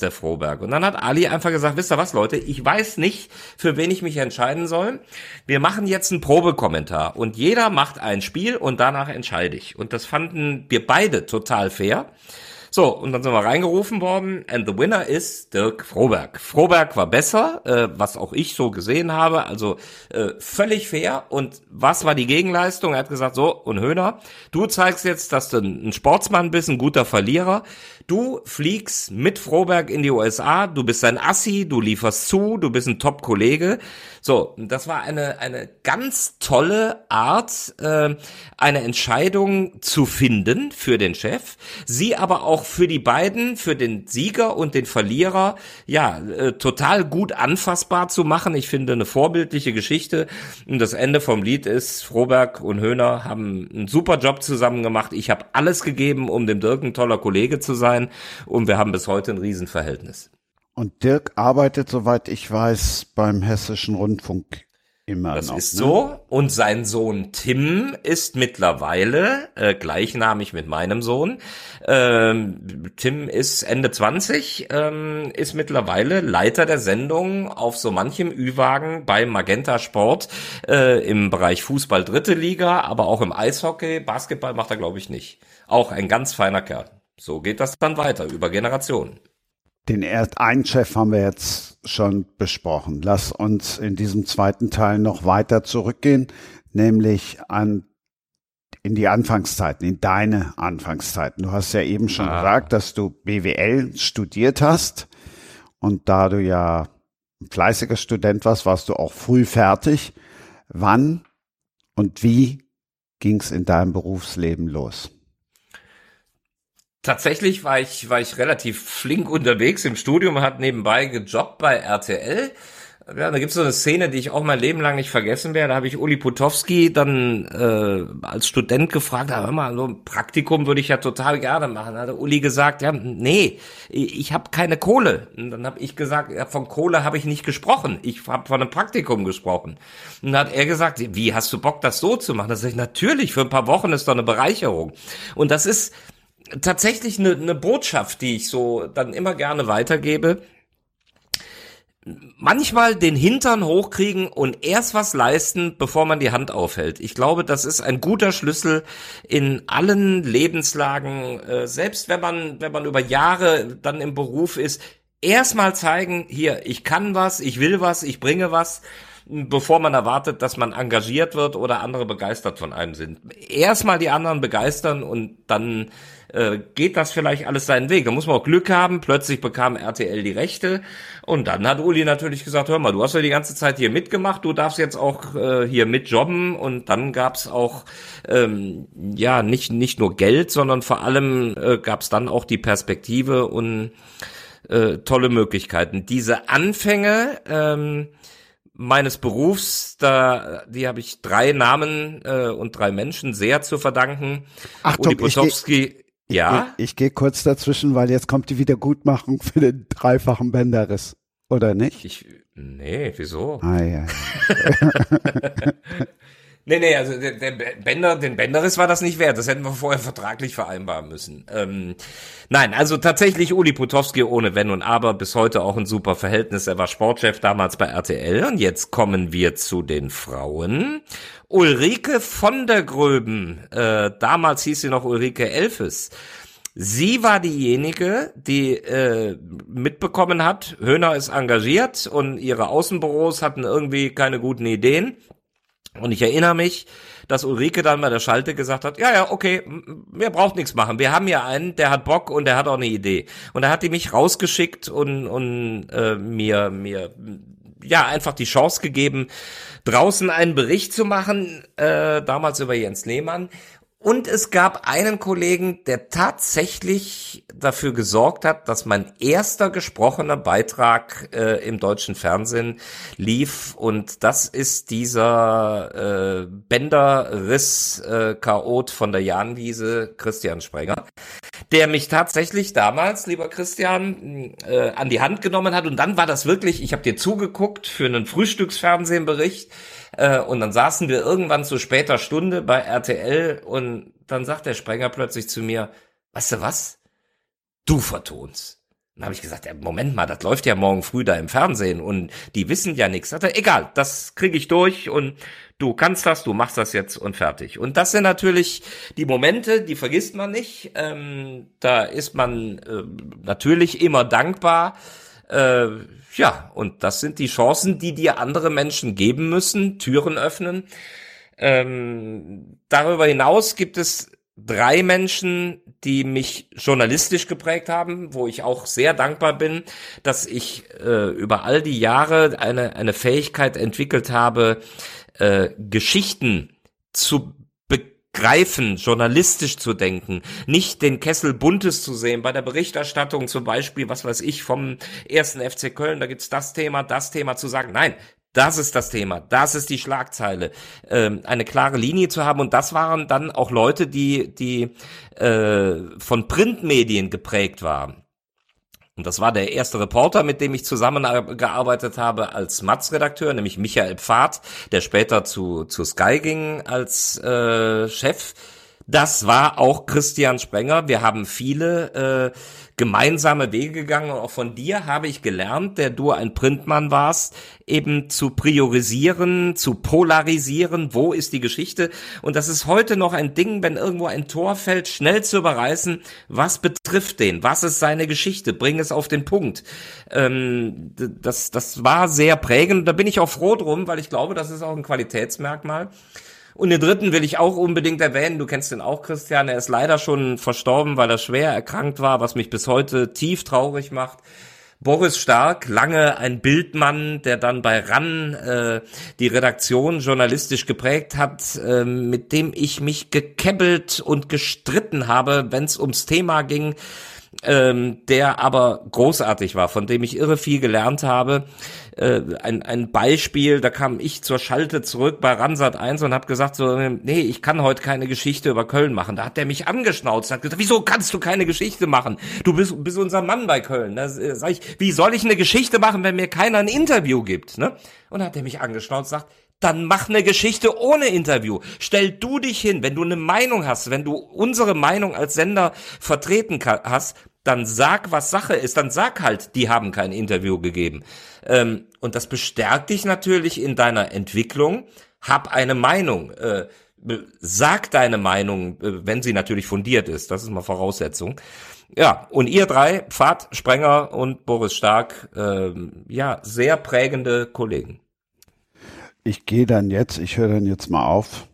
der Froberg. Und dann hat Ali einfach gesagt, wisst ihr was, Leute, ich weiß nicht, für wen ich mich entscheiden soll. Wir machen jetzt einen Probekommentar und jeder macht ein Spiel und danach entscheide ich. Und das fanden wir beide total fair. So, und dann sind wir reingerufen worden, and the winner is Dirk Froberg. Froberg war besser, äh, was auch ich so gesehen habe, also äh, völlig fair. Und was war die Gegenleistung? Er hat gesagt, so, und Höhner, du zeigst jetzt, dass du ein Sportsmann bist, ein guter Verlierer. Du fliegst mit Froberg in die U S A, du bist ein Assi, du lieferst zu, du bist ein Top-Kollege. So, das war eine eine ganz tolle Art, äh, eine Entscheidung zu finden für den Chef, sie aber auch für die beiden, für den Sieger und den Verlierer, ja, äh, total gut anfassbar zu machen. Ich finde, eine vorbildliche Geschichte. Und das Ende vom Lied ist, Froberg und Höhner haben einen super Job zusammen gemacht. Ich habe alles gegeben, um dem Dirk ein toller Kollege zu sein. Und wir haben bis heute ein Riesenverhältnis. Und Dirk arbeitet, soweit ich weiß, beim Hessischen Rundfunk immer das noch. Das ist ne? so. Und sein Sohn Tim ist mittlerweile äh, gleichnamig mit meinem Sohn. Ähm, Tim ist Ende zwanzig, ähm, ist mittlerweile Leiter der Sendung auf so manchem Ü-Wagen bei Magenta Sport äh, im Bereich Fußball dritte Liga, aber auch im Eishockey. Basketball macht er, glaube ich, nicht. Auch ein ganz feiner Kerl. So geht das dann weiter über Generationen. Den erst einen Chef haben wir jetzt schon besprochen. Lass uns in diesem zweiten Teil noch weiter zurückgehen, nämlich an in die Anfangszeiten, in deine Anfangszeiten. Du hast ja eben schon ah. gesagt, dass du B W L studiert hast und da du ja ein fleißiger Student warst, warst du auch früh fertig. Wann und wie ging es in deinem Berufsleben los? Tatsächlich war ich war ich relativ flink unterwegs im Studium, hat nebenbei gejobbt bei R T L. Ja, da gibt's so eine Szene, die ich auch mein Leben lang nicht vergessen werde. Da habe ich Uli Potowski dann äh, als Student gefragt, hör mal, so ein Praktikum würde ich ja total gerne machen. Da hat Uli gesagt, ja, nee, ich habe keine Kohle. Und dann habe ich gesagt, ja, von Kohle habe ich nicht gesprochen. Ich habe von einem Praktikum gesprochen. Und dann hat er gesagt, wie, hast du Bock, das so zu machen? Da sag ich, natürlich, für ein paar Wochen ist doch eine Bereicherung. Und das ist tatsächlich eine, eine Botschaft, die ich so dann immer gerne weitergebe. Manchmal den Hintern hochkriegen und erst was leisten, bevor man die Hand aufhält. Ich glaube, das ist ein guter Schlüssel in allen Lebenslagen, äh, selbst wenn man, wenn man über Jahre dann im Beruf ist, erstmal zeigen, hier, ich kann was, ich will was, ich bringe was, bevor man erwartet, dass man engagiert wird oder andere begeistert von einem sind. Erstmal die anderen begeistern und dann äh, geht das vielleicht alles seinen Weg. Da muss man auch Glück haben. Plötzlich bekam R T L die Rechte und dann hat Uli natürlich gesagt, hör mal, du hast ja die ganze Zeit hier mitgemacht, du darfst jetzt auch äh, hier mitjobben und dann gab's auch ähm, ja nicht nicht nur Geld, sondern vor allem äh, gab's dann auch die Perspektive und äh, tolle Möglichkeiten. Diese Anfänge ähm, meines Berufs, da die habe ich drei Namen äh, und drei Menschen sehr zu verdanken. Achtung, Uli Potowski, ich ja. Ich, ich gehe kurz dazwischen, weil jetzt kommt die Wiedergutmachung für den dreifachen Bänderriss, oder nicht? Ich, nee, wieso? Ah, ja, ja. Nee, nee, also der, der Bänder, den Bänderriss war das nicht wert. Das hätten wir vorher vertraglich vereinbaren müssen. Ähm, nein, also tatsächlich Uli Potowski ohne Wenn und Aber, bis heute auch ein super Verhältnis. Er war Sportchef damals bei R T L und jetzt kommen wir zu den Frauen. Ulrike von der Gröben, äh, damals hieß sie noch Ulrike Elfes. Sie war diejenige, die äh, mitbekommen hat, Höhner ist engagiert und ihre Außenbüros hatten irgendwie keine guten Ideen. Und ich erinnere mich, dass Ulrike dann bei der Schalte gesagt hat, ja, ja, okay, wir braucht nichts machen. Wir haben ja einen, der hat Bock und der hat auch eine Idee. Und da hat die mich rausgeschickt und, und äh, mir, mir ja einfach die Chance gegeben, draußen einen Bericht zu machen, äh, damals über Jens Lehmann. Und es gab einen Kollegen, der tatsächlich dafür gesorgt hat, dass mein erster gesprochener Beitrag äh, im deutschen Fernsehen lief. Und das ist dieser äh, Bänderriss-Chaot äh, von der Jahnwiese, Christian Sprenger, der mich tatsächlich damals, lieber Christian, äh, an die Hand genommen hat. Und dann war das wirklich, ich habe dir zugeguckt für einen Frühstücksfernsehbericht. Äh, und dann saßen wir irgendwann zu später Stunde bei R T L und dann sagt der Sprenger plötzlich zu mir, weißt du was? Du vertonst. Dann habe ich gesagt, ja, Moment mal, das läuft ja morgen früh da im Fernsehen und die wissen ja nichts. Sagt er, egal, das kriege ich durch und du kannst das, du machst das jetzt und fertig. Und das sind natürlich die Momente, die vergisst man nicht. Ähm, da ist man äh, natürlich immer dankbar. Äh, ja, und das sind die Chancen, die dir andere Menschen geben müssen, Türen öffnen. Ähm, darüber hinaus gibt es drei Menschen, die mich journalistisch geprägt haben, wo ich auch sehr dankbar bin, dass ich äh, über all die Jahre eine eine Fähigkeit entwickelt habe, äh, Geschichten zu begreifen, journalistisch zu denken, nicht den Kessel Buntes zu sehen, bei der Berichterstattung zum Beispiel, was weiß ich, vom ersten F C Köln, da gibt's das Thema, das Thema zu sagen, nein, das ist das Thema, das ist die Schlagzeile, ähm, eine klare Linie zu haben. Und das waren dann auch Leute, die die äh, von Printmedien geprägt waren. Und das war der erste Reporter, mit dem ich zusammengearbeitet habe als Matz-Redakteur, nämlich Michael Pfad, der später zu zu Sky ging als äh, Chef. Das war auch Christian Sprenger. Wir haben viele äh, gemeinsame Wege gegangen und auch von dir habe ich gelernt, der du ein Printmann warst, eben zu priorisieren, zu polarisieren, wo ist die Geschichte, und das ist heute noch ein Ding, wenn irgendwo ein Tor fällt, schnell zu überreißen, was betrifft den, was ist seine Geschichte, bring es auf den Punkt. Ähm, das, das war sehr prägend, da bin ich auch froh drum, weil ich glaube, das ist auch ein Qualitätsmerkmal. Und den dritten will ich auch unbedingt erwähnen, du kennst den auch, Christian, er ist leider schon verstorben, weil er schwer erkrankt war, was mich bis heute tief traurig macht. Boris Stark, lange ein Bildmann, der dann bei R A N äh, die Redaktion journalistisch geprägt hat, äh, mit dem ich mich gekebbelt und gestritten habe, wenn es ums Thema ging, ähm, der aber großartig war, von dem ich irre viel gelernt habe. Äh, ein, ein Beispiel, da kam ich zur Schalte zurück bei Ransat eins und habe gesagt, so, nee, ich kann heute keine Geschichte über Köln machen. Da hat der mich angeschnauzt, hat gesagt, wieso kannst du keine Geschichte machen? Du bist, bist unser Mann bei Köln. Da sag ich, wie soll ich eine Geschichte machen, wenn mir keiner ein Interview gibt? Ne? Und da hat er mich angeschnauzt und sagt, dann mach eine Geschichte ohne Interview. Stell du dich hin, wenn du eine Meinung hast, wenn du unsere Meinung als Sender vertreten hast, dann sag, was Sache ist. Dann sag halt, die haben kein Interview gegeben. Ähm, und das bestärkt dich natürlich in deiner Entwicklung. Hab eine Meinung. Äh, sag deine Meinung, äh, wenn sie natürlich fundiert ist. Das ist mal Voraussetzung. Ja, und ihr drei, Pfad, Sprenger und Boris Stark, äh, ja, sehr prägende Kollegen. Ich gehe dann jetzt, ich höre dann jetzt mal auf.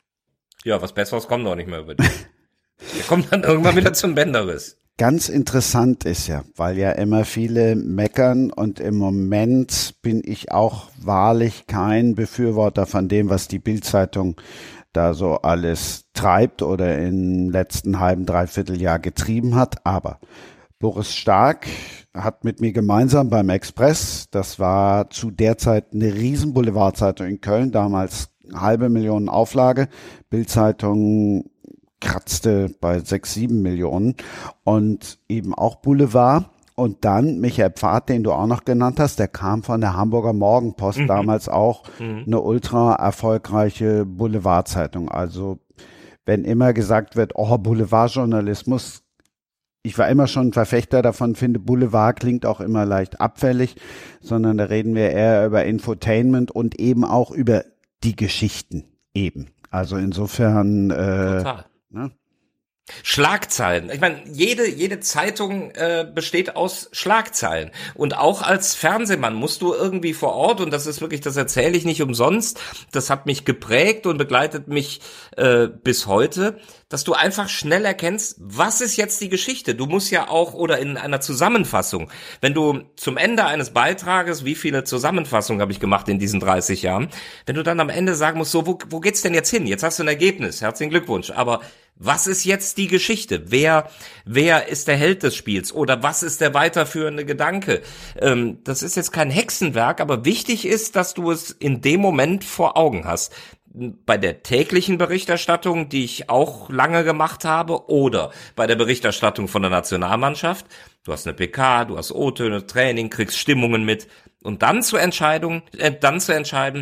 Ja, was Besseres kommt noch nicht mehr über dich. Wir kommen dann irgendwann wieder zum Bänderriss. Ganz interessant ist ja, weil ja immer viele meckern und im Moment bin ich auch wahrlich kein Befürworter von dem, was die Bild-Zeitung da so alles treibt oder im letzten halben, dreiviertel Jahr getrieben hat. Aber Boris Stark hat mit mir gemeinsam beim Express, das war zu der Zeit eine riesen Boulevardzeitung in Köln, damals halbe Million Auflage, Bild-Zeitung kratzte bei sechs, sieben Millionen und eben auch Boulevard. Und dann Michael Pfad, den du auch noch genannt hast, der kam von der Hamburger Morgenpost, mhm. damals auch mhm. eine ultra erfolgreiche Boulevardzeitung. Also wenn immer gesagt wird, oh, Boulevardjournalismus, ich war immer schon ein Verfechter davon, finde Boulevard klingt auch immer leicht abfällig, sondern da reden wir eher über Infotainment und eben auch über die Geschichten eben. Also insofern äh, Total. Ne? Schlagzeilen. Ich meine, jede jede Zeitung äh, besteht aus Schlagzeilen. Und auch als Fernsehmann musst du irgendwie vor Ort, und das ist wirklich, das erzähle ich nicht umsonst, das hat mich geprägt und begleitet mich äh, bis heute, dass du einfach schnell erkennst, was ist jetzt die Geschichte. Du musst ja auch, oder in einer Zusammenfassung, wenn du zum Ende eines Beitrages, wie viele Zusammenfassungen habe ich gemacht in diesen dreißig Jahren, wenn du dann am Ende sagen musst, so, wo, wo geht's denn jetzt hin? Jetzt hast du ein Ergebnis, herzlichen Glückwunsch, aber was ist jetzt die Geschichte? Wer, wer ist der Held des Spiels? Oder was ist der weiterführende Gedanke? Ähm, das ist jetzt kein Hexenwerk, aber wichtig ist, dass du es in dem Moment vor Augen hast. Bei der täglichen Berichterstattung, die ich auch lange gemacht habe, oder bei der Berichterstattung von der Nationalmannschaft. Du hast eine P K, du hast O-Töne, Training, kriegst Stimmungen mit. Und dann zur Entscheidung, äh, dann zu entscheiden,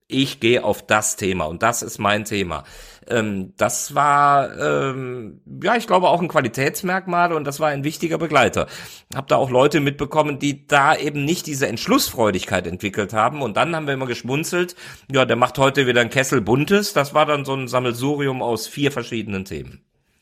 Ich gehe auf das Thema und das ist mein Thema. Ähm, das war, ähm, ja, ich glaube auch ein Qualitätsmerkmal und das war ein wichtiger Begleiter. Hab da auch Leute mitbekommen, die da eben nicht diese Entschlussfreudigkeit entwickelt haben und dann haben wir immer geschmunzelt, ja, der macht heute wieder ein Kessel Buntes. Das war dann so ein Sammelsurium aus vier verschiedenen Themen.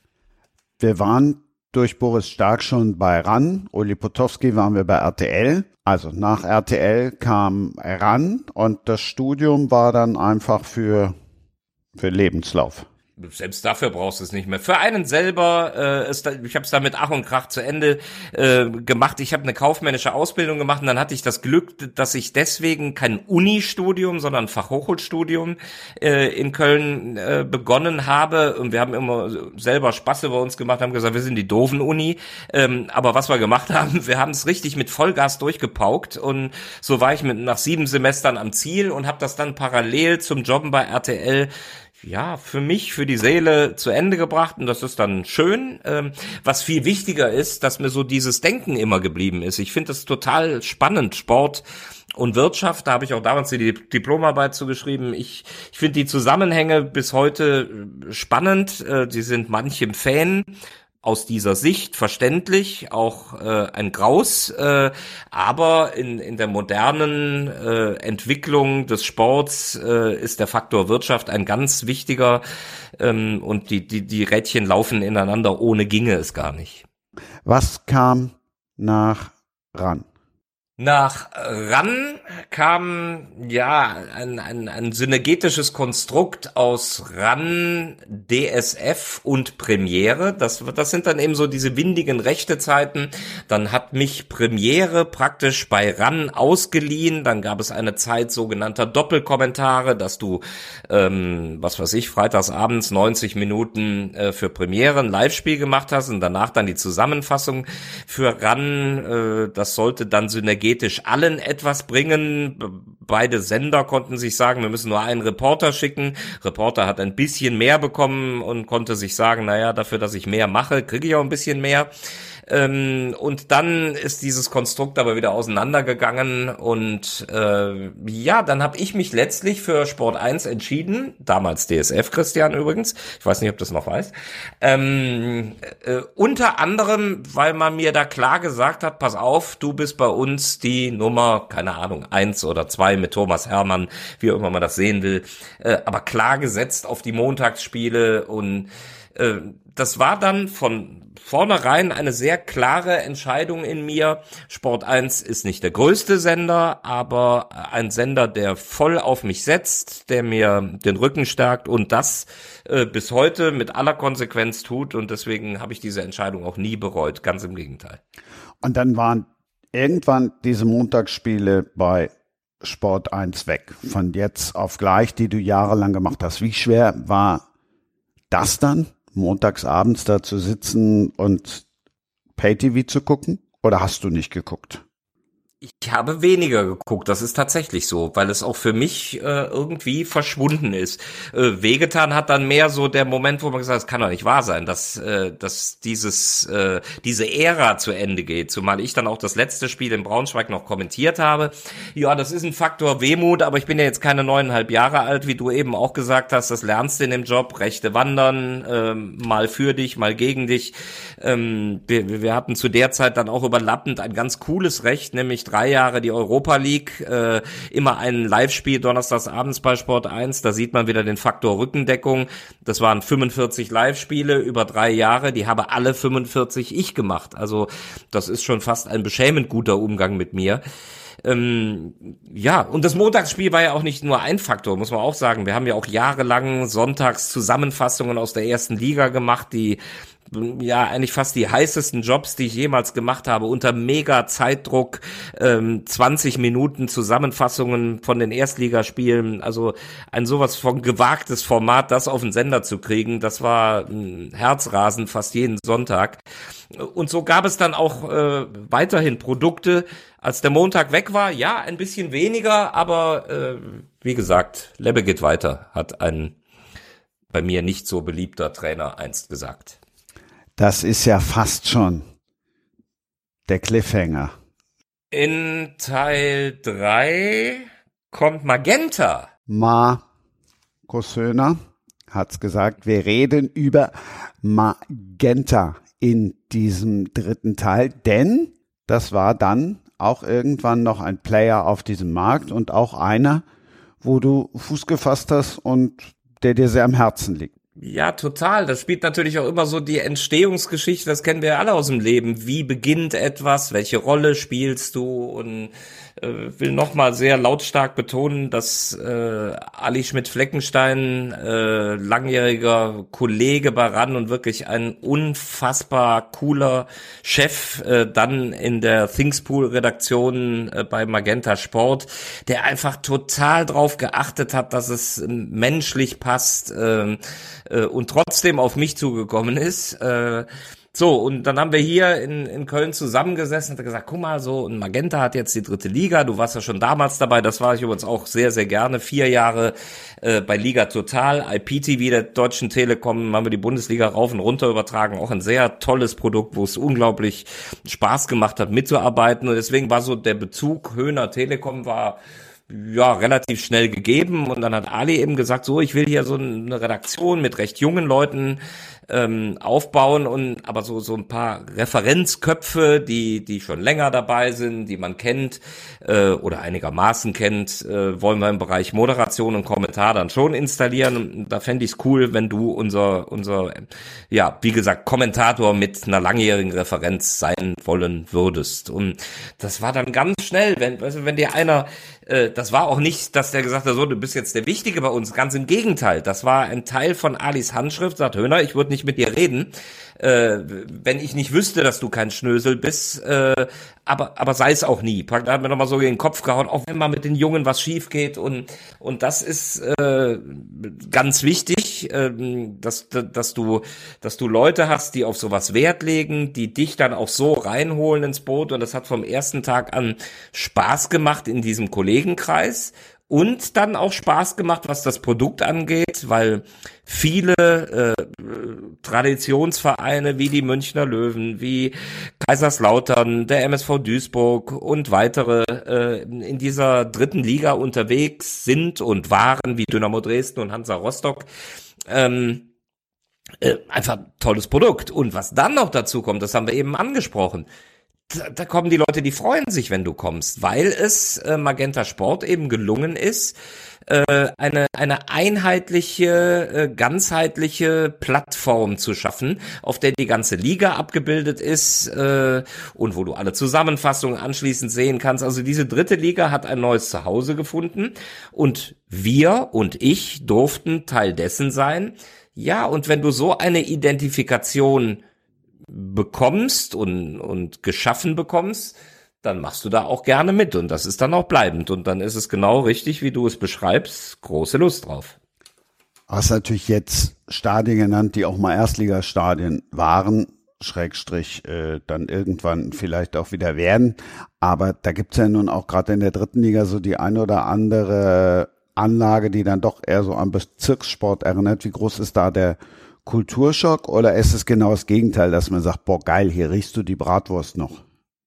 Wir waren durch Boris Stark schon bei RAN. Uli Potowski waren wir bei R T L. Also nach R T L kam RAN und das Studium war dann einfach für, für Lebenslauf. Selbst dafür brauchst du es nicht mehr. Für einen selber, äh, ist da, ich habe es da mit Ach und Krach zu Ende äh, gemacht. Ich habe eine kaufmännische Ausbildung gemacht und dann hatte ich das Glück, dass ich deswegen kein Uni-Studium, sondern ein Fachhochschulstudium äh, in Köln äh, begonnen habe. Und wir haben immer selber Spaß über uns gemacht, haben gesagt, wir sind die doofen Uni. Ähm, aber was wir gemacht haben, wir haben es richtig mit Vollgas durchgepaukt. Und so war ich mit nach sieben Semestern am Ziel und habe das dann parallel zum Jobben bei R T L ja, für mich, für die Seele zu Ende gebracht und das ist dann schön. Ähm, was viel wichtiger ist, dass mir so dieses Denken immer geblieben ist. Ich finde das total spannend, Sport und Wirtschaft, da habe ich auch damals die Diplomarbeit zugeschrieben. Ich, ich finde die Zusammenhänge bis heute spannend, äh, sie sind manchem Fan. Aus dieser Sicht verständlich, auch äh, ein Graus, äh, aber in in der modernen äh, Entwicklung des Sports äh, ist der Faktor Wirtschaft ein ganz wichtiger ähm, und die die die Rädchen laufen ineinander, ohne ginge es gar nicht. Was kam nach RAN? Nach RAN kam ja ein, ein, ein synergetisches Konstrukt aus RAN, D S F und Premiere. Das, das sind dann eben so diese windigen Rechtezeiten. Dann hat mich Premiere praktisch bei RAN ausgeliehen. Dann gab es eine Zeit sogenannter Doppelkommentare, dass du, ähm, was weiß ich, freitagsabends neunzig Minuten äh, für Premiere ein Live-Spiel gemacht hast und danach dann die Zusammenfassung für RAN. Äh, das sollte dann synergetisch allen etwas bringen. Beide Sender konnten sich sagen, wir müssen nur einen Reporter schicken. Reporter hat ein bisschen mehr bekommen und konnte sich sagen, naja, dafür, dass ich mehr mache, kriege ich auch ein bisschen mehr. Ähm, und dann ist dieses Konstrukt aber wieder auseinandergegangen und äh, ja, dann habe ich mich letztlich für Sport eins entschieden, damals D S F, Christian übrigens, ich weiß nicht, ob du das noch weißt, ähm, äh, unter anderem, weil man mir da klar gesagt hat, pass auf, du bist bei uns die Nummer, keine Ahnung, eins oder zwei mit Thomas Hermann, wie auch immer man das sehen will, äh, aber klar gesetzt auf die Montagsspiele und äh, das war dann von vornherein eine sehr klare Entscheidung in mir. Sport eins ist nicht der größte Sender, aber ein Sender, der voll auf mich setzt, der mir den Rücken stärkt und das äh, bis heute mit aller Konsequenz tut und deswegen habe ich diese Entscheidung auch nie bereut, ganz im Gegenteil. Und dann waren irgendwann diese Montagsspiele bei Sport eins weg, von jetzt auf gleich, die du jahrelang gemacht hast. Wie schwer war das dann? Montags abends da zu sitzen und Pay-T V zu gucken? Oder hast du nicht geguckt? Ich habe weniger geguckt, das ist tatsächlich so, weil es auch für mich äh, irgendwie verschwunden ist. Äh, wehgetan hat dann mehr so der Moment, wo man gesagt hat, es kann doch nicht wahr sein, dass äh, dass dieses äh, diese Ära zu Ende geht, zumal ich dann auch das letzte Spiel in Braunschweig noch kommentiert habe. Ja, das ist ein Faktor Wehmut, aber ich bin ja jetzt keine neuneinhalb Jahre alt, wie du eben auch gesagt hast, das lernst du in dem Job, Rechte wandern, äh, mal für dich, mal gegen dich. Ähm, wir, wir hatten zu der Zeit dann auch überlappend ein ganz cooles Recht, nämlich drei Jahre die Europa League, äh, immer ein Live-Spiel donnerstags abends bei Sport eins, da sieht man wieder den Faktor Rückendeckung. Das waren fünfundvierzig Live-Spiele über drei Jahre, die habe alle fünfundvierzig ich gemacht. Also das ist schon fast ein beschämend guter Umgang mit mir. Ähm, ja, und das Montagsspiel war ja auch nicht nur ein Faktor, muss man auch sagen. Wir haben ja auch jahrelang sonntags Zusammenfassungen aus der ersten Liga gemacht, die ja eigentlich fast die heißesten Jobs, die ich jemals gemacht habe, unter mega Zeitdruck, ähm, zwanzig Minuten Zusammenfassungen von den Erstligaspielen, also ein sowas von gewagtes Format, das auf den Sender zu kriegen, das war ein Herzrasen fast jeden Sonntag. Und so gab es dann auch äh, weiterhin Produkte. Als der Montag weg war, ja, ein bisschen weniger, aber äh, wie gesagt, Lebbe geht weiter, hat ein bei mir nicht so beliebter Trainer einst gesagt. Das ist ja fast schon der Cliffhanger. In Teil drei kommt Magenta. Markus Höhner hat's gesagt, wir reden über Magenta in diesem dritten Teil, denn das war dann auch irgendwann noch ein Player auf diesem Markt und auch einer, wo du Fuß gefasst hast und der dir sehr am Herzen liegt. Ja, total. Das spielt natürlich auch immer so die Entstehungsgeschichte, das kennen wir ja alle aus dem Leben. Wie beginnt etwas? Welche Rolle spielst du? Und äh, will nochmal sehr lautstark betonen, dass äh, Ali Schmidt-Fleckenstein, äh, langjähriger Kollege bei RAN und wirklich ein unfassbar cooler Chef, äh, dann in der Thingspool-Redaktion äh, bei Magenta Sport, der einfach total drauf geachtet hat, dass es äh, menschlich passt, äh, und trotzdem auf mich zugekommen ist. Äh, so, und dann haben wir hier in, in Köln zusammengesessen und hat gesagt, guck mal, so, und Magenta hat jetzt die dritte Liga, du warst ja schon damals dabei, das war ich übrigens auch sehr, sehr gerne, vier Jahre äh, bei Liga Total, I P T V der Deutschen Telekom, haben wir die Bundesliga rauf und runter übertragen, auch ein sehr tolles Produkt, wo es unglaublich Spaß gemacht hat, mitzuarbeiten, und deswegen war so der Bezug Höhner Telekom war ja, relativ schnell gegeben, und dann hat Ali eben gesagt, so, ich will hier so eine Redaktion mit recht jungen Leuten ähm, aufbauen, und aber so so ein paar Referenzköpfe, die die schon länger dabei sind, die man kennt äh, oder einigermaßen kennt, äh, wollen wir im Bereich Moderation und Kommentar dann schon installieren, und da fände ich es cool, wenn du unser unser ja, wie gesagt, Kommentator mit einer langjährigen Referenz sein wollen würdest. Und das war dann ganz schnell, wenn weißt du, wenn dir einer äh, das war auch nicht, dass der gesagt hat, so, du bist jetzt der Wichtige bei uns. Ganz im Gegenteil. Das war ein Teil von Alis Handschrift. Sagt, Höhner, ich würde nicht mit dir reden, äh, wenn ich nicht wüsste, dass du kein Schnösel bist. Äh, aber aber sei es auch nie. Da hat mir nochmal so in den Kopf gehauen, auch wenn mal mit den Jungen was schief geht. Und und das ist äh, ganz wichtig, äh, dass dass du dass du Leute hast, die auf sowas Wert legen, die dich dann auch so reinholen ins Boot. Und das hat vom ersten Tag an Spaß gemacht in diesem Kollegenkreis. Und dann auch Spaß gemacht, was das Produkt angeht, weil viele äh, Traditionsvereine wie die Münchner Löwen, wie Kaiserslautern, der M S V Duisburg und weitere äh, in dieser dritten Liga unterwegs sind und waren, wie Dynamo Dresden und Hansa Rostock. Ähm, äh, einfach tolles Produkt. Und was dann noch dazu kommt, das haben wir eben angesprochen, Da, da kommen die Leute, die freuen sich, wenn du kommst, weil es äh, Magenta Sport eben gelungen ist, äh, eine eine einheitliche, äh, ganzheitliche Plattform zu schaffen, auf der die ganze Liga abgebildet ist äh, und wo du alle Zusammenfassungen anschließend sehen kannst. Also diese dritte Liga hat ein neues Zuhause gefunden, und wir und ich durften Teil dessen sein. Ja, und wenn du so eine Identifikation bekommst und und geschaffen bekommst, dann machst du da auch gerne mit, und das ist dann auch bleibend, und dann ist es genau richtig, wie du es beschreibst, große Lust drauf. Du hast natürlich jetzt Stadien genannt, die auch mal Erstligastadien waren, Schrägstrich äh, dann irgendwann vielleicht auch wieder werden, aber da gibt's ja nun auch gerade in der dritten Liga so die eine oder andere Anlage, die dann doch eher so an Bezirkssport erinnert. Wie groß ist da der Kulturschock, oder ist es genau das Gegenteil, dass man sagt, boah, geil, hier riechst du die Bratwurst noch?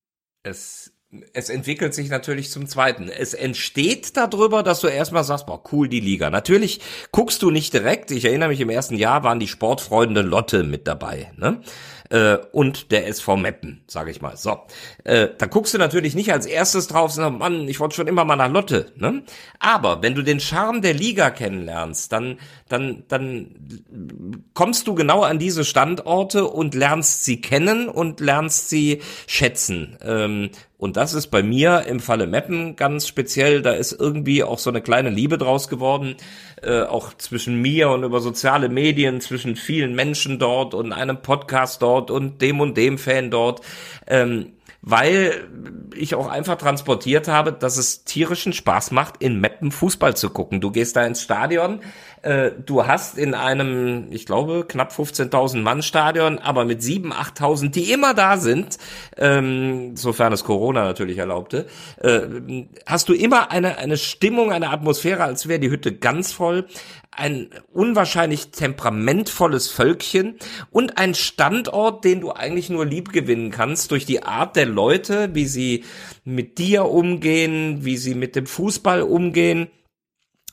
Es, es entwickelt sich natürlich zum Zweiten. Es entsteht darüber, dass du erstmal sagst, boah, cool, die Liga. Natürlich guckst du nicht direkt. Ich erinnere mich, im ersten Jahr waren die Sportfreunde Lotte mit dabei, ne? Äh, und der S V Meppen, sage ich mal. So, äh, da guckst du natürlich nicht als erstes drauf, sondern, Mann, ich wollte schon immer mal nach Lotte, ne? Aber wenn du den Charme der Liga kennenlernst, dann, dann, dann kommst du genau an diese Standorte und lernst sie kennen und lernst sie schätzen. Ähm, Und das ist bei mir im Falle Meppen ganz speziell. Da ist irgendwie auch so eine kleine Liebe draus geworden, äh, auch zwischen mir und über soziale Medien, zwischen vielen Menschen dort und einem Podcast dort und dem und dem Fan dort, ähm, weil ich auch einfach transportiert habe, dass es tierischen Spaß macht, in Meppen Fußball zu gucken. Du gehst da ins Stadion, äh, du hast in einem, ich glaube, knapp fünfzehntausend Mann Stadion, aber mit siebentausend, achttausend, die immer da sind, ähm, sofern es Corona natürlich erlaubte, äh, hast du immer eine eine Stimmung, eine Atmosphäre, als wäre die Hütte ganz voll, ein unwahrscheinlich temperamentvolles Völkchen und ein Standort, den du eigentlich nur lieb gewinnen kannst durch die Art der Leute, wie sie mit dir umgehen, wie sie mit dem Fußball umgehen.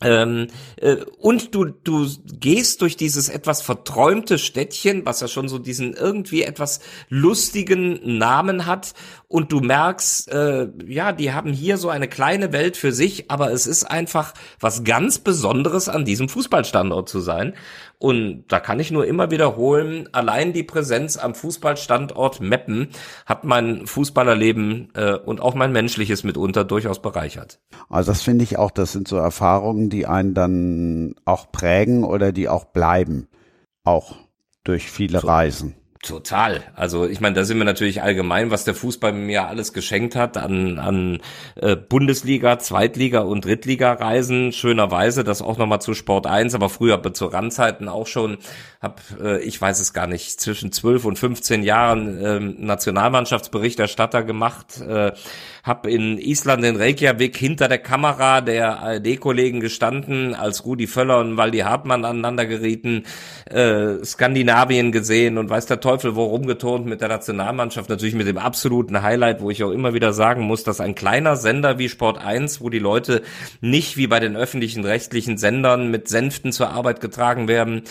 Ähm, äh, und du du gehst durch dieses etwas verträumte Städtchen, was ja schon so diesen irgendwie etwas lustigen Namen hat, und du merkst, äh, ja, die haben hier so eine kleine Welt für sich, aber es ist einfach was ganz Besonderes, an diesem Fußballstandort zu sein. Und da kann ich nur immer wiederholen, allein die Präsenz am Fußballstandort Meppen hat mein Fußballerleben äh, und auch mein menschliches mitunter durchaus bereichert. Also das finde ich auch, das sind so Erfahrungen, die einen dann auch prägen oder die auch bleiben, auch durch viele so. Reisen. Total. Also ich meine, da sind wir natürlich allgemein, was der Fußball mir alles geschenkt hat an an äh, Bundesliga, Zweitliga und Drittliga-Reisen. Schönerweise das auch nochmal zu Sport eins, aber früher zu Randzeiten auch schon. Hab, äh, ich weiß es gar nicht, zwischen zwölf und fünfzehn Jahren äh, Nationalmannschaftsberichterstatter gemacht. Äh, hab in Island, in Reykjavik, hinter der Kamera der A R D-Kollegen gestanden, als Rudi Völler und Waldi Hartmann aneinander gerieten, äh, Skandinavien gesehen und weiß der Teufel wo rumgeturnt mit der Nationalmannschaft, natürlich mit dem absoluten Highlight, wo ich auch immer wieder sagen muss, dass ein kleiner Sender wie Sport eins, wo die Leute nicht wie bei den öffentlichen rechtlichen Sendern mit Sänften zur Arbeit getragen werden,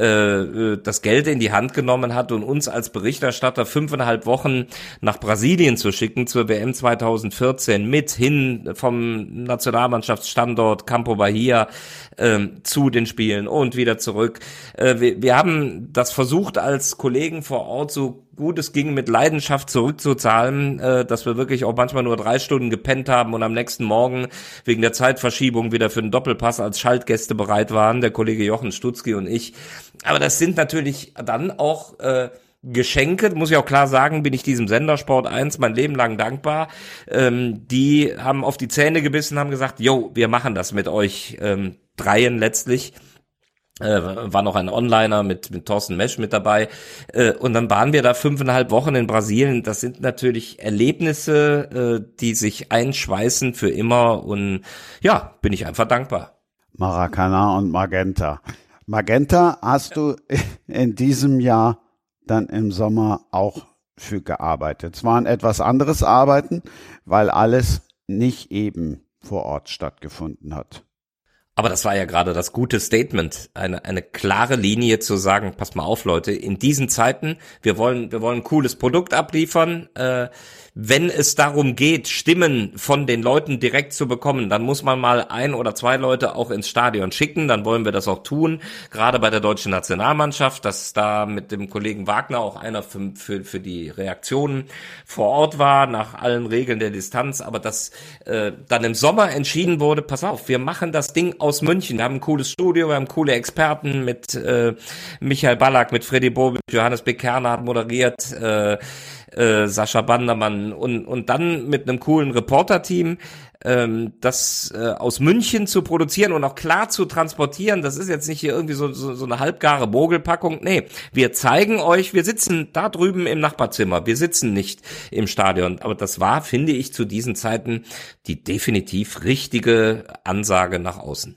äh, das Geld in die Hand genommen hat und uns als Berichterstatter fünfeinhalb Wochen nach Brasilien zu schicken zur W M zweitausendvierzehn mit hin vom Nationalmannschaftsstandort Campo Bahia äh, zu den Spielen und wieder zurück. Äh, wir, wir haben das versucht als Kollegen vor Ort so gut es ging mit Leidenschaft zurückzuzahlen, äh, dass wir wirklich auch manchmal nur drei Stunden gepennt haben und am nächsten Morgen wegen der Zeitverschiebung wieder für den Doppelpass als Schaltgäste bereit waren, der Kollege Jochen Stutzki und ich. Aber das sind natürlich dann auch äh, Geschenke, muss ich auch klar sagen, bin ich diesem Sender Sport eins mein Leben lang dankbar. Ähm, die haben auf die Zähne gebissen, haben gesagt, jo, wir machen das mit euch ähm, dreien letztlich. Äh, war noch ein Onliner mit mit Thorsten Mesch mit dabei, äh, und dann waren wir da fünfeinhalb Wochen in Brasilien. Das sind natürlich Erlebnisse, äh, die sich einschweißen für immer, und ja, bin ich einfach dankbar. Maracana und Magenta. Magenta hast du in diesem Jahr dann im Sommer auch für gearbeitet. Es war ein etwas anderes Arbeiten, weil alles nicht eben vor Ort stattgefunden hat. Aber das war ja gerade das gute Statement, eine eine klare Linie zu sagen, passt mal auf, Leute, in diesen Zeiten, wir wollen wir wollen ein cooles Produkt abliefern, äh, wenn es darum geht, Stimmen von den Leuten direkt zu bekommen, dann muss man mal ein oder zwei Leute auch ins Stadion schicken, dann wollen wir das auch tun, gerade bei der deutschen Nationalmannschaft, dass da mit dem Kollegen Wagner auch einer für, für, für die Reaktionen vor Ort war, nach allen Regeln der Distanz, aber dass äh, dann im Sommer entschieden wurde, pass auf, wir machen das Ding aus München, wir haben ein cooles Studio, wir haben coole Experten mit äh, Michael Ballack, mit Freddy Bobic, Johannes Bekerner hat moderiert, äh, Äh, Sascha Bandermann und und dann mit einem coolen Reporter-Team ähm, das äh, aus München zu produzieren und auch klar zu transportieren. Das ist jetzt nicht hier irgendwie so so, so eine halbgare Mogelpackung. Nee, wir zeigen euch, wir sitzen da drüben im Nachbarzimmer, wir sitzen nicht im Stadion. Aber das war, finde ich, zu diesen Zeiten die definitiv richtige Ansage nach außen.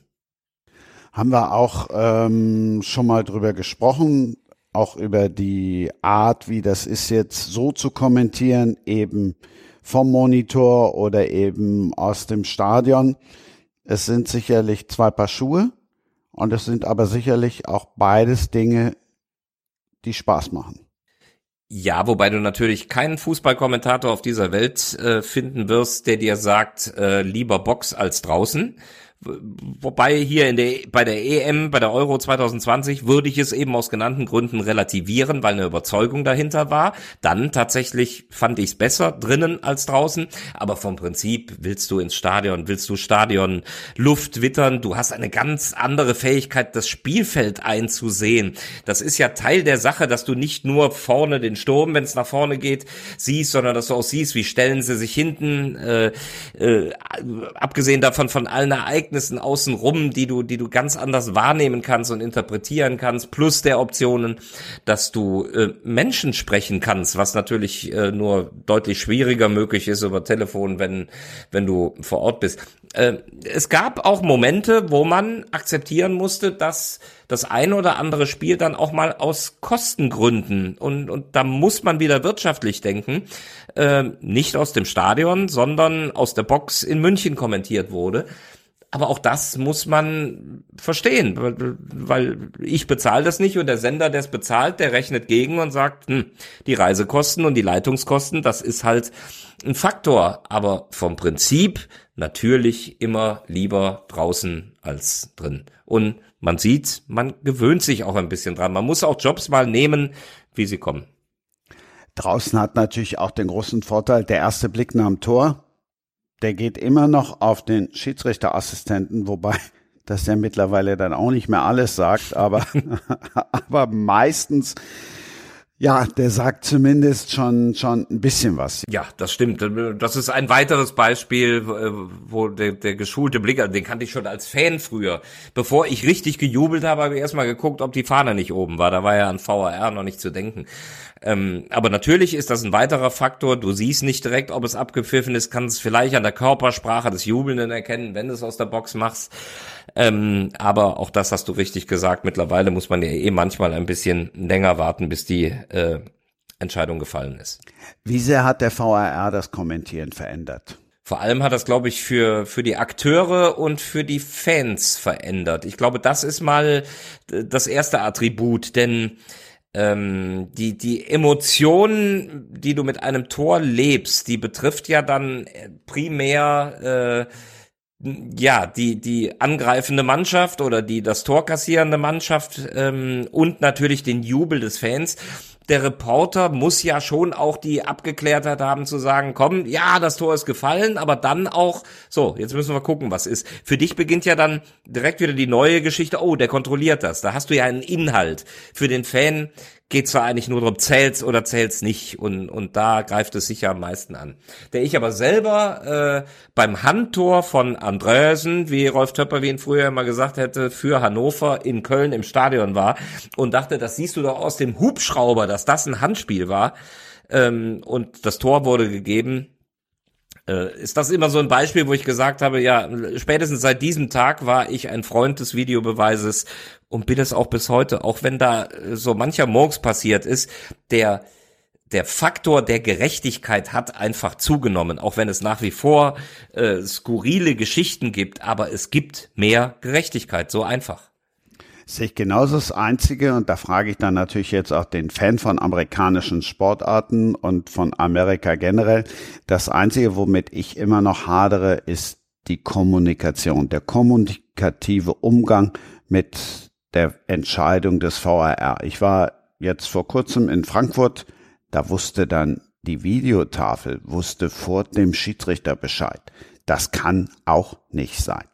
Haben wir auch ähm, schon mal drüber gesprochen, auch über die Art, wie das ist jetzt so zu kommentieren, eben vom Monitor oder eben aus dem Stadion. Es sind sicherlich zwei Paar Schuhe und es sind aber sicherlich auch beides Dinge, die Spaß machen. Ja, wobei du natürlich keinen Fußballkommentator auf dieser Welt äh, finden wirst, der dir sagt, äh, lieber Box als draußen. Wobei hier in der bei der E M, bei der Euro zwanzig zwanzig würde ich es eben aus genannten Gründen relativieren, weil eine Überzeugung dahinter war. Dann tatsächlich fand ich es besser drinnen als draußen, aber vom Prinzip willst du ins Stadion, willst du Stadion Luft wittern, du hast eine ganz andere Fähigkeit, das Spielfeld einzusehen. Das ist ja Teil der Sache, dass du nicht nur vorne den Sturm, wenn es nach vorne geht, siehst, sondern dass du auch siehst, wie stellen sie sich hinten, äh, äh, abgesehen davon von allen Ereignissen außenrum, die du, die du ganz anders wahrnehmen kannst und interpretieren kannst, plus der Optionen, dass du äh, Menschen sprechen kannst, was natürlich äh, nur deutlich schwieriger möglich ist über Telefon, wenn, wenn du vor Ort bist. Äh, es gab auch Momente, wo man akzeptieren musste, dass das ein oder andere Spiel dann auch mal aus Kostengründen, und, und da muss man wieder wirtschaftlich denken, äh, nicht aus dem Stadion, sondern aus der Box in München kommentiert wurde. Aber auch das muss man verstehen, weil, weil ich bezahle das nicht und der Sender, der es bezahlt, der rechnet gegen und sagt, hm, die Reisekosten und die Leitungskosten, das ist halt ein Faktor. Aber vom Prinzip natürlich immer lieber draußen als drin. Und man sieht, man gewöhnt sich auch ein bisschen dran. Man muss auch Jobs mal nehmen, wie sie kommen. Draußen hat natürlich auch den großen Vorteil, der erste Blick nach dem Tor, der geht immer noch auf den Schiedsrichterassistenten, wobei das ja mittlerweile dann auch nicht mehr alles sagt, aber, aber meistens, ja, der sagt zumindest schon, schon ein bisschen was. Ja, das stimmt. Das ist ein weiteres Beispiel, wo der, der geschulte Blick, den kannte ich schon als Fan früher. Bevor ich richtig gejubelt habe, habe ich erstmal geguckt, ob die Fahne nicht oben war. Da war ja an V A R noch nicht zu denken. Ähm, aber natürlich ist das ein weiterer Faktor. Du siehst nicht direkt, ob es abgepfiffen ist, kannst es vielleicht an der Körpersprache des Jubelnden erkennen, wenn du es aus der Box machst. Ähm, aber auch das hast du richtig gesagt. Mittlerweile muss man ja eh manchmal ein bisschen länger warten, bis die äh, Entscheidung gefallen ist. Wie sehr hat der V A R das Kommentieren verändert? Vor allem hat das, glaube ich, für für die Akteure und für die Fans verändert. Ich glaube, das ist mal das erste Attribut, denn ähm, die die Emotion, die du mit einem Tor lebst, die betrifft ja dann primär äh, ja die die angreifende Mannschaft oder die das Tor kassierende Mannschaft ähm, und natürlich den Jubel des Fans. Der Reporter muss ja schon auch die Abgeklärtheit haben zu sagen, komm, ja, das Tor ist gefallen, aber dann auch, so, jetzt müssen wir gucken, was ist. Für dich beginnt ja dann direkt wieder die neue Geschichte, oh, der kontrolliert das, da hast du ja einen Inhalt. Für den Fan geht zwar eigentlich nur darum, zählt's oder zählt's nicht und und da greift es sicher am meisten an. Der ich aber selber äh, beim Handtor von Andresen, wie Rolf Töpperwien früher immer gesagt hätte, für Hannover in Köln im Stadion war und dachte, das siehst du doch aus dem Hubschrauber, dass das ein Handspiel war ähm, und das Tor wurde gegeben. Äh, ist das immer so ein Beispiel, wo ich gesagt habe, ja, spätestens seit diesem Tag war ich ein Freund des Videobeweises und bin es auch bis heute, auch wenn da so mancher Murks passiert ist, der der Faktor der Gerechtigkeit hat einfach zugenommen, auch wenn es nach wie vor äh, skurrile Geschichten gibt, aber es gibt mehr Gerechtigkeit, so einfach. Sehe ich genauso. Das Einzige, und da frage ich dann natürlich jetzt auch den Fan von amerikanischen Sportarten und von Amerika generell, das Einzige, womit ich immer noch hadere, ist die Kommunikation, der kommunikative Umgang mit der Entscheidung des V A R. Ich war jetzt vor kurzem in Frankfurt, da wusste dann die Videotafel, wusste vor dem Schiedsrichter Bescheid. Das kann auch nicht sein.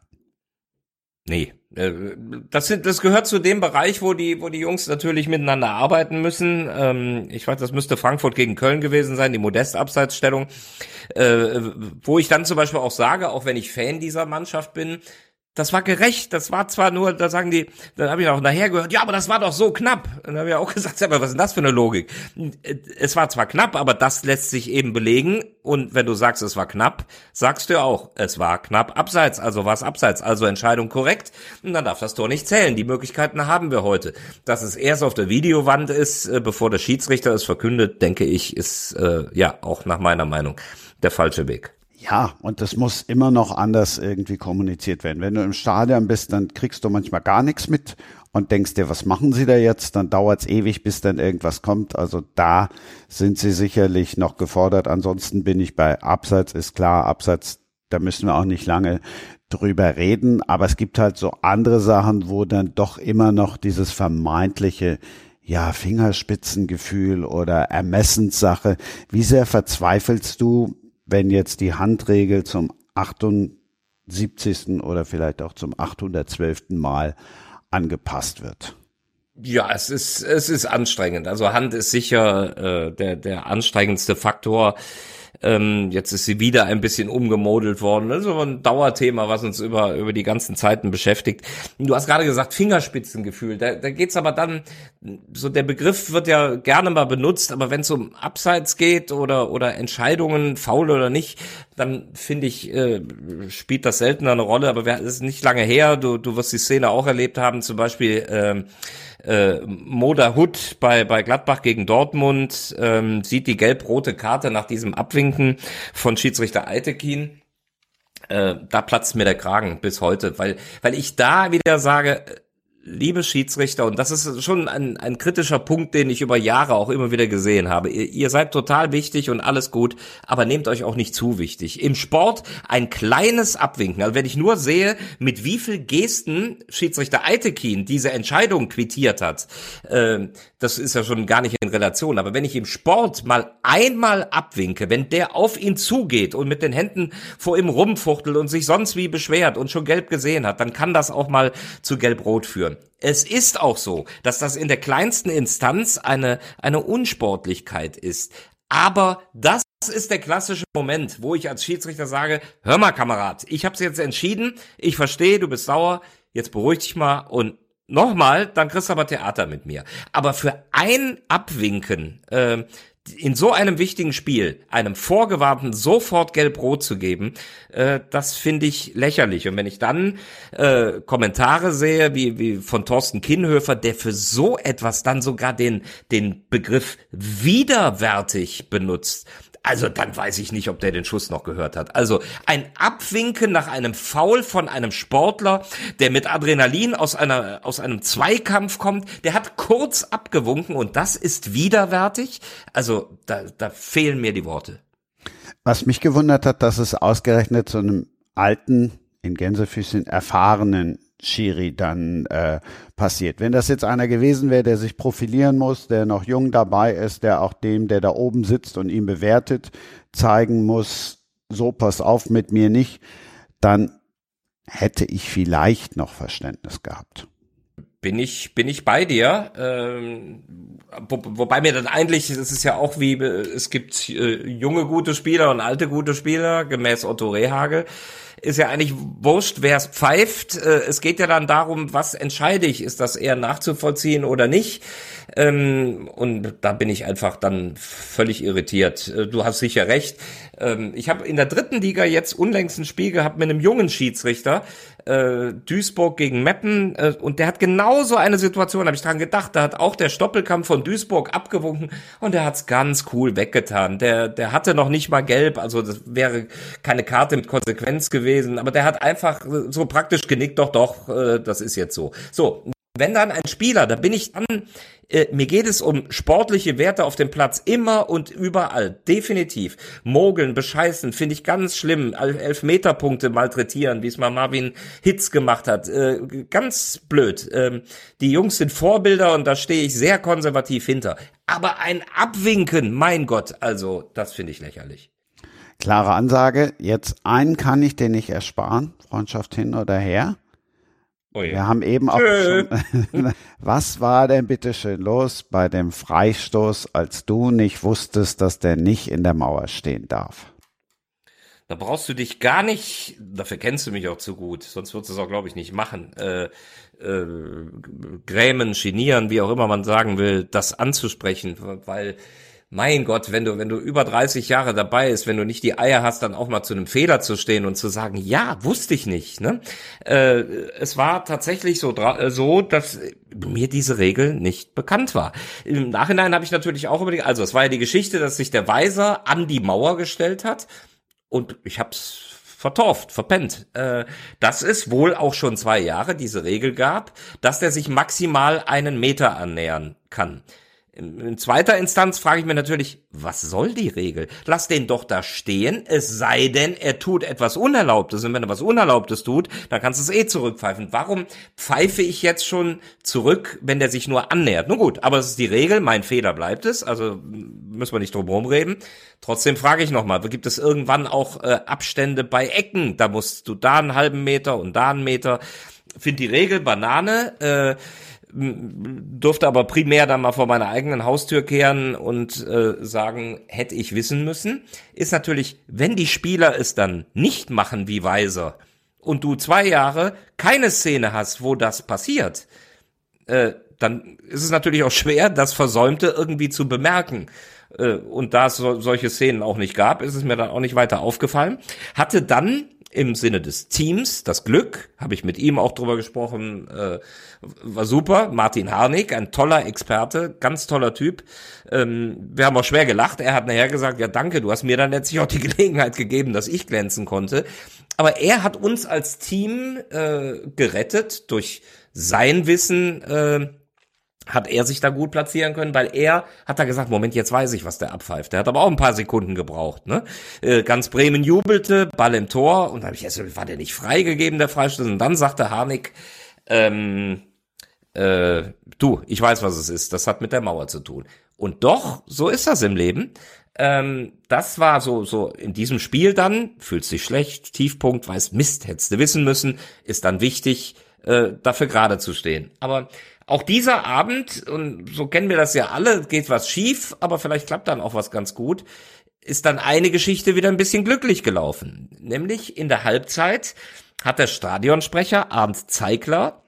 Nee. Das sind, das gehört zu dem Bereich, wo die, wo die Jungs natürlich miteinander arbeiten müssen. Ähm, ich weiß, das müsste Frankfurt gegen Köln gewesen sein, die Modest-Abseitsstellung, äh, wo ich dann zum Beispiel auch sage, auch wenn ich Fan dieser Mannschaft bin, das war gerecht, das war zwar nur, da sagen die, dann habe ich auch nachher gehört, ja, aber das war doch so knapp. Und dann habe ich auch gesagt, aber was ist denn das für eine Logik? Es war zwar knapp, aber das lässt sich eben belegen. Und wenn du sagst, es war knapp, sagst du ja auch, es war knapp abseits, also war es abseits, also Entscheidung korrekt. Und dann darf das Tor nicht zählen. Die Möglichkeiten haben wir heute. Dass es erst auf der Videowand ist, bevor der Schiedsrichter es verkündet, denke ich, ist äh, ja auch nach meiner Meinung der falsche Weg. Ja, und das muss immer noch anders irgendwie kommuniziert werden. Wenn du im Stadion bist, dann kriegst du manchmal gar nichts mit und denkst dir, was machen sie da jetzt? Dann dauert's ewig, bis dann irgendwas kommt. Also da sind sie sicherlich noch gefordert. Ansonsten bin ich bei Abseits, ist klar, Abseits, da müssen wir auch nicht lange drüber reden. Aber es gibt halt so andere Sachen, wo dann doch immer noch dieses vermeintliche ja, Fingerspitzengefühl oder Ermessenssache. Wie sehr verzweifelst du, wenn jetzt die Handregel zum achtundsiebzigsten oder vielleicht auch zum achthundertzwölften Mal angepasst wird? Ja, es ist es ist anstrengend. Also Hand ist sicher äh, der der anstrengendste Faktor. Ähm, jetzt ist sie wieder ein bisschen umgemodelt worden. Das ist aber ein Dauerthema, was uns über über die ganzen Zeiten beschäftigt. Du hast gerade gesagt Fingerspitzengefühl. Da, da geht's aber dann, so der Begriff wird ja gerne mal benutzt, aber wenn es um Abseits geht oder oder Entscheidungen, faul oder nicht, dann finde ich, äh, spielt das seltener eine Rolle. Aber es ist nicht lange her. Du du wirst die Szene auch erlebt haben, zum Beispiel ähm, Äh, Moda Hut bei bei Gladbach gegen Dortmund ähm, sieht die gelb-rote Karte nach diesem Abwinken von Schiedsrichter Eitekin. äh, da platzt mir der Kragen bis heute, weil weil ich da wieder sage, liebe Schiedsrichter, und das ist schon ein, ein kritischer Punkt, den ich über Jahre auch immer wieder gesehen habe. Ihr, ihr seid total wichtig und alles gut, aber nehmt euch auch nicht zu wichtig. Im Sport ein kleines Abwinken. Also wenn ich nur sehe, mit wie viel Gesten Schiedsrichter Eitekin diese Entscheidung quittiert hat, äh, das ist ja schon gar nicht in Relation. Aber wenn ich im Sport mal einmal abwinke, wenn der auf ihn zugeht und mit den Händen vor ihm rumfuchtelt und sich sonst wie beschwert und schon gelb gesehen hat, dann kann das auch mal zu gelb-rot führen. Es ist auch so, dass das in der kleinsten Instanz eine, eine Unsportlichkeit ist. Aber das ist der klassische Moment, wo ich als Schiedsrichter sage, hör mal Kamerad, ich hab's jetzt entschieden, ich verstehe, du bist sauer, jetzt beruhig dich mal und nochmal, dann kriegst du aber Theater mit mir. Aber für ein Abwinken, äh, in so einem wichtigen Spiel einem Vorgewarnten sofort gelb-rot zu geben, äh, das finde ich lächerlich. Und wenn ich dann äh, Kommentare sehe, wie wie von Thorsten Kienhöfer, der für so etwas dann sogar den den Begriff widerwärtig benutzt, also dann weiß ich nicht, ob der den Schuss noch gehört hat. Also ein Abwinken nach einem Foul von einem Sportler, der mit Adrenalin aus einer aus einem Zweikampf kommt, der hat kurz abgewunken und das ist widerwärtig. Also da, da fehlen mir die Worte. Was mich gewundert hat, dass es ausgerechnet so einem alten, in Gänsefüßchen erfahrenen Schiri dann äh, passiert. Wenn das jetzt einer gewesen wäre, der sich profilieren muss, der noch jung dabei ist, der auch dem, der da oben sitzt und ihn bewertet, zeigen muss, so pass auf mit mir nicht, dann hätte ich vielleicht noch Verständnis gehabt. Bin ich, bin ich bei dir, ähm, wo, wobei mir dann eigentlich, es ist ja auch wie, es gibt äh, junge gute Spieler und alte gute Spieler, gemäß Otto Rehhagel, ist ja eigentlich wurscht, wer es pfeift. Äh, es geht ja dann darum, was entscheide ich, ist das eher nachzuvollziehen oder nicht? Ähm, und da bin ich einfach dann völlig irritiert. Äh, du hast sicher recht. Ähm, ich habe in der dritten Liga jetzt unlängst ein Spiel gehabt mit einem jungen Schiedsrichter, äh, Duisburg gegen Meppen, äh, und der hat genauso eine Situation, habe ich dran gedacht, da hat auch der Stoppelkampf von Duisburg abgewunken und der hat's ganz cool weggetan. Der, der hatte noch nicht mal gelb, also das wäre keine Karte mit Konsequenz gewesen, aber der hat einfach so praktisch genickt, doch, doch, äh, das ist jetzt so. So. Wenn dann ein Spieler, da bin ich dann, äh, mir geht es um sportliche Werte auf dem Platz, immer und überall, definitiv. Mogeln, bescheißen, finde ich ganz schlimm. Elfmeterpunkte malträtieren, wie es mal Marvin Hitz gemacht hat. Äh, ganz blöd. Ähm, die Jungs sind Vorbilder und da stehe ich sehr konservativ hinter. Aber ein Abwinken, mein Gott, also das finde ich lächerlich. Klare Ansage, jetzt einen kann ich dir nicht ersparen, Freundschaft hin oder her. Oh ja. Wir haben eben auch Tschö. schon, was war denn bitte schön los bei dem Freistoß, als du nicht wusstest, dass der nicht in der Mauer stehen darf? Da brauchst du dich gar nicht, dafür kennst du mich auch zu gut, sonst würdest du es auch, glaube ich, nicht machen, äh, äh, grämen, genieren, wie auch immer man sagen will, das anzusprechen, weil mein Gott, wenn du, wenn du über dreißig Jahre dabei bist, wenn du nicht die Eier hast, dann auch mal zu einem Fehler zu stehen und zu sagen, ja, wusste ich nicht, ne? Äh, es war tatsächlich so, so, dass mir diese Regel nicht bekannt war. Im Nachhinein habe ich natürlich auch überlegt, also es war ja die Geschichte, dass sich der Weiser an die Mauer gestellt hat und ich hab's vertorft, verpennt. Äh, dass es wohl auch schon zwei Jahre diese Regel gab, dass der sich maximal einen Meter annähern kann. In zweiter Instanz frage ich mir natürlich, was soll die Regel? Lass den doch da stehen, es sei denn, er tut etwas Unerlaubtes. Und wenn er was Unerlaubtes tut, dann kannst du es eh zurückpfeifen. Warum pfeife ich jetzt schon zurück, wenn der sich nur annähert? Nun gut, aber es ist die Regel, mein Fehler bleibt es, also müssen wir nicht drum herum reden. Trotzdem frage ich nochmal, gibt es irgendwann auch äh, Abstände bei Ecken? Da musst du da einen halben Meter und da einen Meter. Find die Regel Banane, äh, durfte aber primär dann mal vor meiner eigenen Haustür kehren und äh, sagen, hätte ich wissen müssen, ist natürlich, wenn die Spieler es dann nicht machen wie Weiser und du zwei Jahre keine Szene hast, wo das passiert, äh, dann ist es natürlich auch schwer, das Versäumte irgendwie zu bemerken. Äh, und da es so, solche Szenen auch nicht gab, ist es mir dann auch nicht weiter aufgefallen. Hatte dann im Sinne des Teams das Glück, habe ich mit ihm auch drüber gesprochen, äh, war super. Martin Harnik, ein toller Experte, ganz toller Typ. Ähm, wir haben auch schwer gelacht. Er hat nachher gesagt, ja danke, du hast mir dann letztlich auch die Gelegenheit gegeben, dass ich glänzen konnte. aber er hat uns als Team äh, gerettet durch sein Wissen, äh, hat er sich da gut platzieren können, weil er hat da gesagt, Moment, jetzt weiß ich, was der abpfeift. Der hat aber auch ein paar Sekunden gebraucht, ne? Äh, ganz Bremen jubelte, Ball im Tor, und da habe ich erst, war der nicht freigegeben, der Freistoß? Und dann sagte Harnik, ähm, äh, du, ich weiß, was es ist, das hat mit der Mauer zu tun. Und doch, so ist das im Leben. Ähm, das war so, so in diesem Spiel dann, fühlt sich schlecht, Tiefpunkt, weiß, Mist, hättest du wissen müssen, ist dann wichtig, äh, dafür gerade zu stehen. Aber auch dieser Abend, und so kennen wir das ja alle, geht was schief, aber vielleicht klappt dann auch was ganz gut, ist dann eine Geschichte wieder ein bisschen glücklich gelaufen. Nämlich in der Halbzeit hat der Stadionsprecher Arndt Zeigler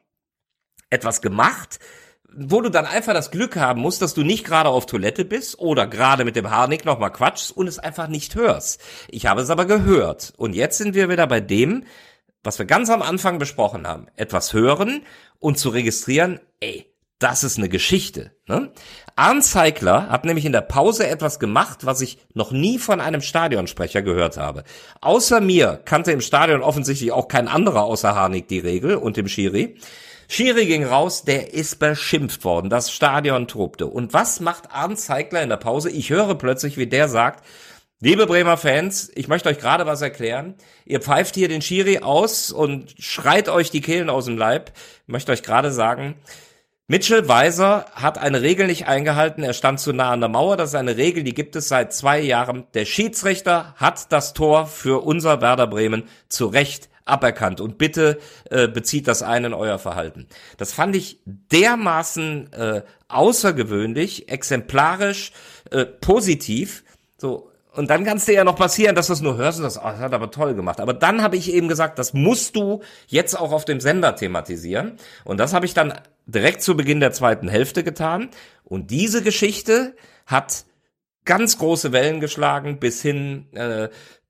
etwas gemacht, wo du dann einfach das Glück haben musst, dass du nicht gerade auf Toilette bist oder gerade mit dem Harnik nochmal quatschst und es einfach nicht hörst. Ich habe es aber gehört. Und jetzt sind wir wieder bei dem, was wir ganz am Anfang besprochen haben. Etwas hören und zu registrieren, ey, das ist eine Geschichte. Ne? Arndt Zeigler hat nämlich in der Pause etwas gemacht, was ich noch nie von einem Stadionsprecher gehört habe. Außer mir kannte im Stadion offensichtlich auch kein anderer außer Harnik die Regel und dem Schiri. Schiri ging raus, der ist beschimpft worden, das Stadion tobte. Und was macht Arndt Zeigler in der Pause? Ich höre plötzlich, wie der sagt, liebe Bremer Fans, ich möchte euch gerade was erklären. Ihr pfeift hier den Schiri aus und schreit euch die Kehlen aus dem Leib. Ich möchte euch gerade sagen, Mitchell Weiser hat eine Regel nicht eingehalten, er stand zu nah an der Mauer, das ist eine Regel, die gibt es seit zwei Jahren. Der Schiedsrichter hat das Tor für unser Werder Bremen zu Recht aberkannt und bitte äh, bezieht das ein in euer Verhalten. Das fand ich dermaßen äh, außergewöhnlich, exemplarisch, äh, positiv, so. Und dann kann es dir ja noch passieren, dass du es nur hörst und das, oh, das hat aber toll gemacht. Aber dann habe ich eben gesagt, das musst du jetzt auch auf dem Sender thematisieren. Und das habe ich dann direkt zu Beginn der zweiten Hälfte getan. Und diese Geschichte hat ganz große Wellen geschlagen, bis hin äh,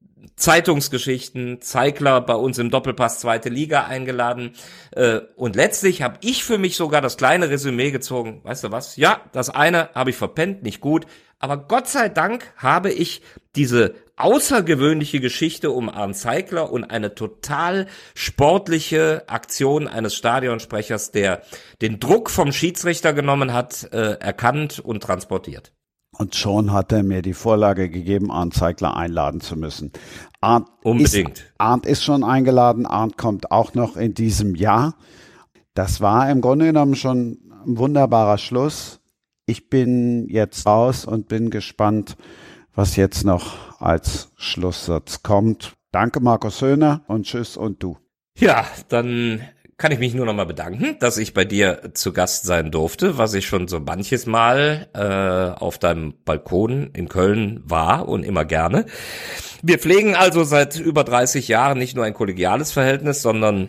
Zeitungsgeschichten, Zeigler bei uns im Doppelpass zweite Liga eingeladen. Äh, und letztlich habe ich für mich sogar das kleine Resümee gezogen. Weißt du was? Ja, das eine habe ich verpennt, nicht gut. Aber Gott sei Dank habe ich diese außergewöhnliche Geschichte um Arndt Zeigler und eine total sportliche Aktion eines Stadionsprechers, der den Druck vom Schiedsrichter genommen hat, äh, erkannt und transportiert. Und schon hat er mir die Vorlage gegeben, Arndt Zeigler einladen zu müssen. Arndt Unbedingt. Ist, Arndt ist schon eingeladen, Arndt kommt auch noch in diesem Jahr. Das war im Grunde genommen schon ein wunderbarer Schluss. Ich bin jetzt raus und bin gespannt, was jetzt noch als Schlusssatz kommt. Danke, Markus Höhner, und tschüss und du. Ja, dann kann ich mich nur noch mal bedanken, dass ich bei dir zu Gast sein durfte, was ich schon so manches Mal äh, auf deinem Balkon in Köln war und immer gerne. Wir pflegen also seit über dreißig Jahren nicht nur ein kollegiales Verhältnis, sondern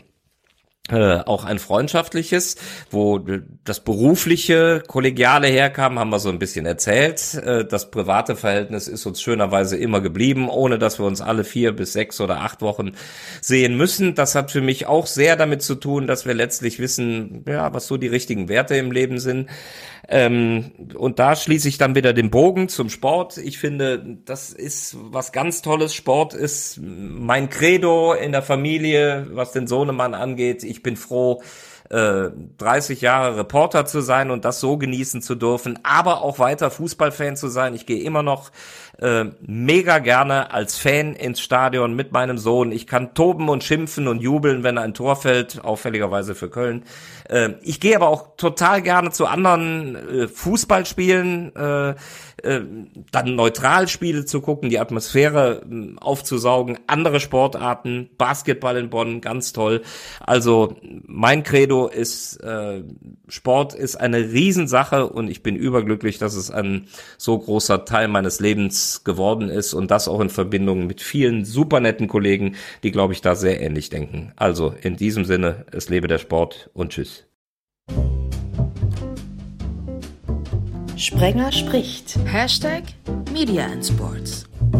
Äh, auch ein freundschaftliches, wo das berufliche, kollegiale herkam, haben wir so ein bisschen erzählt. Äh, das private Verhältnis ist uns schönerweise immer geblieben, ohne dass wir uns alle vier bis sechs oder acht Wochen sehen müssen. Das hat für mich auch sehr damit zu tun, dass wir letztlich wissen, ja, was so die richtigen Werte im Leben sind. Ähm, und da schließe ich dann wieder den Bogen zum Sport. Ich finde, das ist was ganz Tolles. Sport ist mein Credo in der Familie, was den Sohnemann angeht. Ich bin froh, äh, dreißig Jahre Reporter zu sein und das so genießen zu dürfen, aber auch weiter Fußballfan zu sein. Ich gehe immer noch äh, mega gerne als Fan ins Stadion mit meinem Sohn. Ich kann toben und schimpfen und jubeln, wenn ein Tor fällt, auffälligerweise für Köln. Äh, ich gehe aber auch total gerne zu anderen äh, Fußballspielen, äh, äh, dann Neutralspiele zu gucken, die Atmosphäre äh, aufzusaugen, andere Sportarten, Basketball in Bonn, ganz toll. Also mein Credo ist, äh, Sport ist eine Riesensache und ich bin überglücklich, dass es ein so großer Teil meines Lebens geworden ist und das auch in Verbindung mit vielen super netten Kollegen, die, glaube ich, da sehr ähnlich denken. Also in diesem Sinne, es lebe der Sport und tschüss. Sprenger spricht. Hashtag Media and Sports.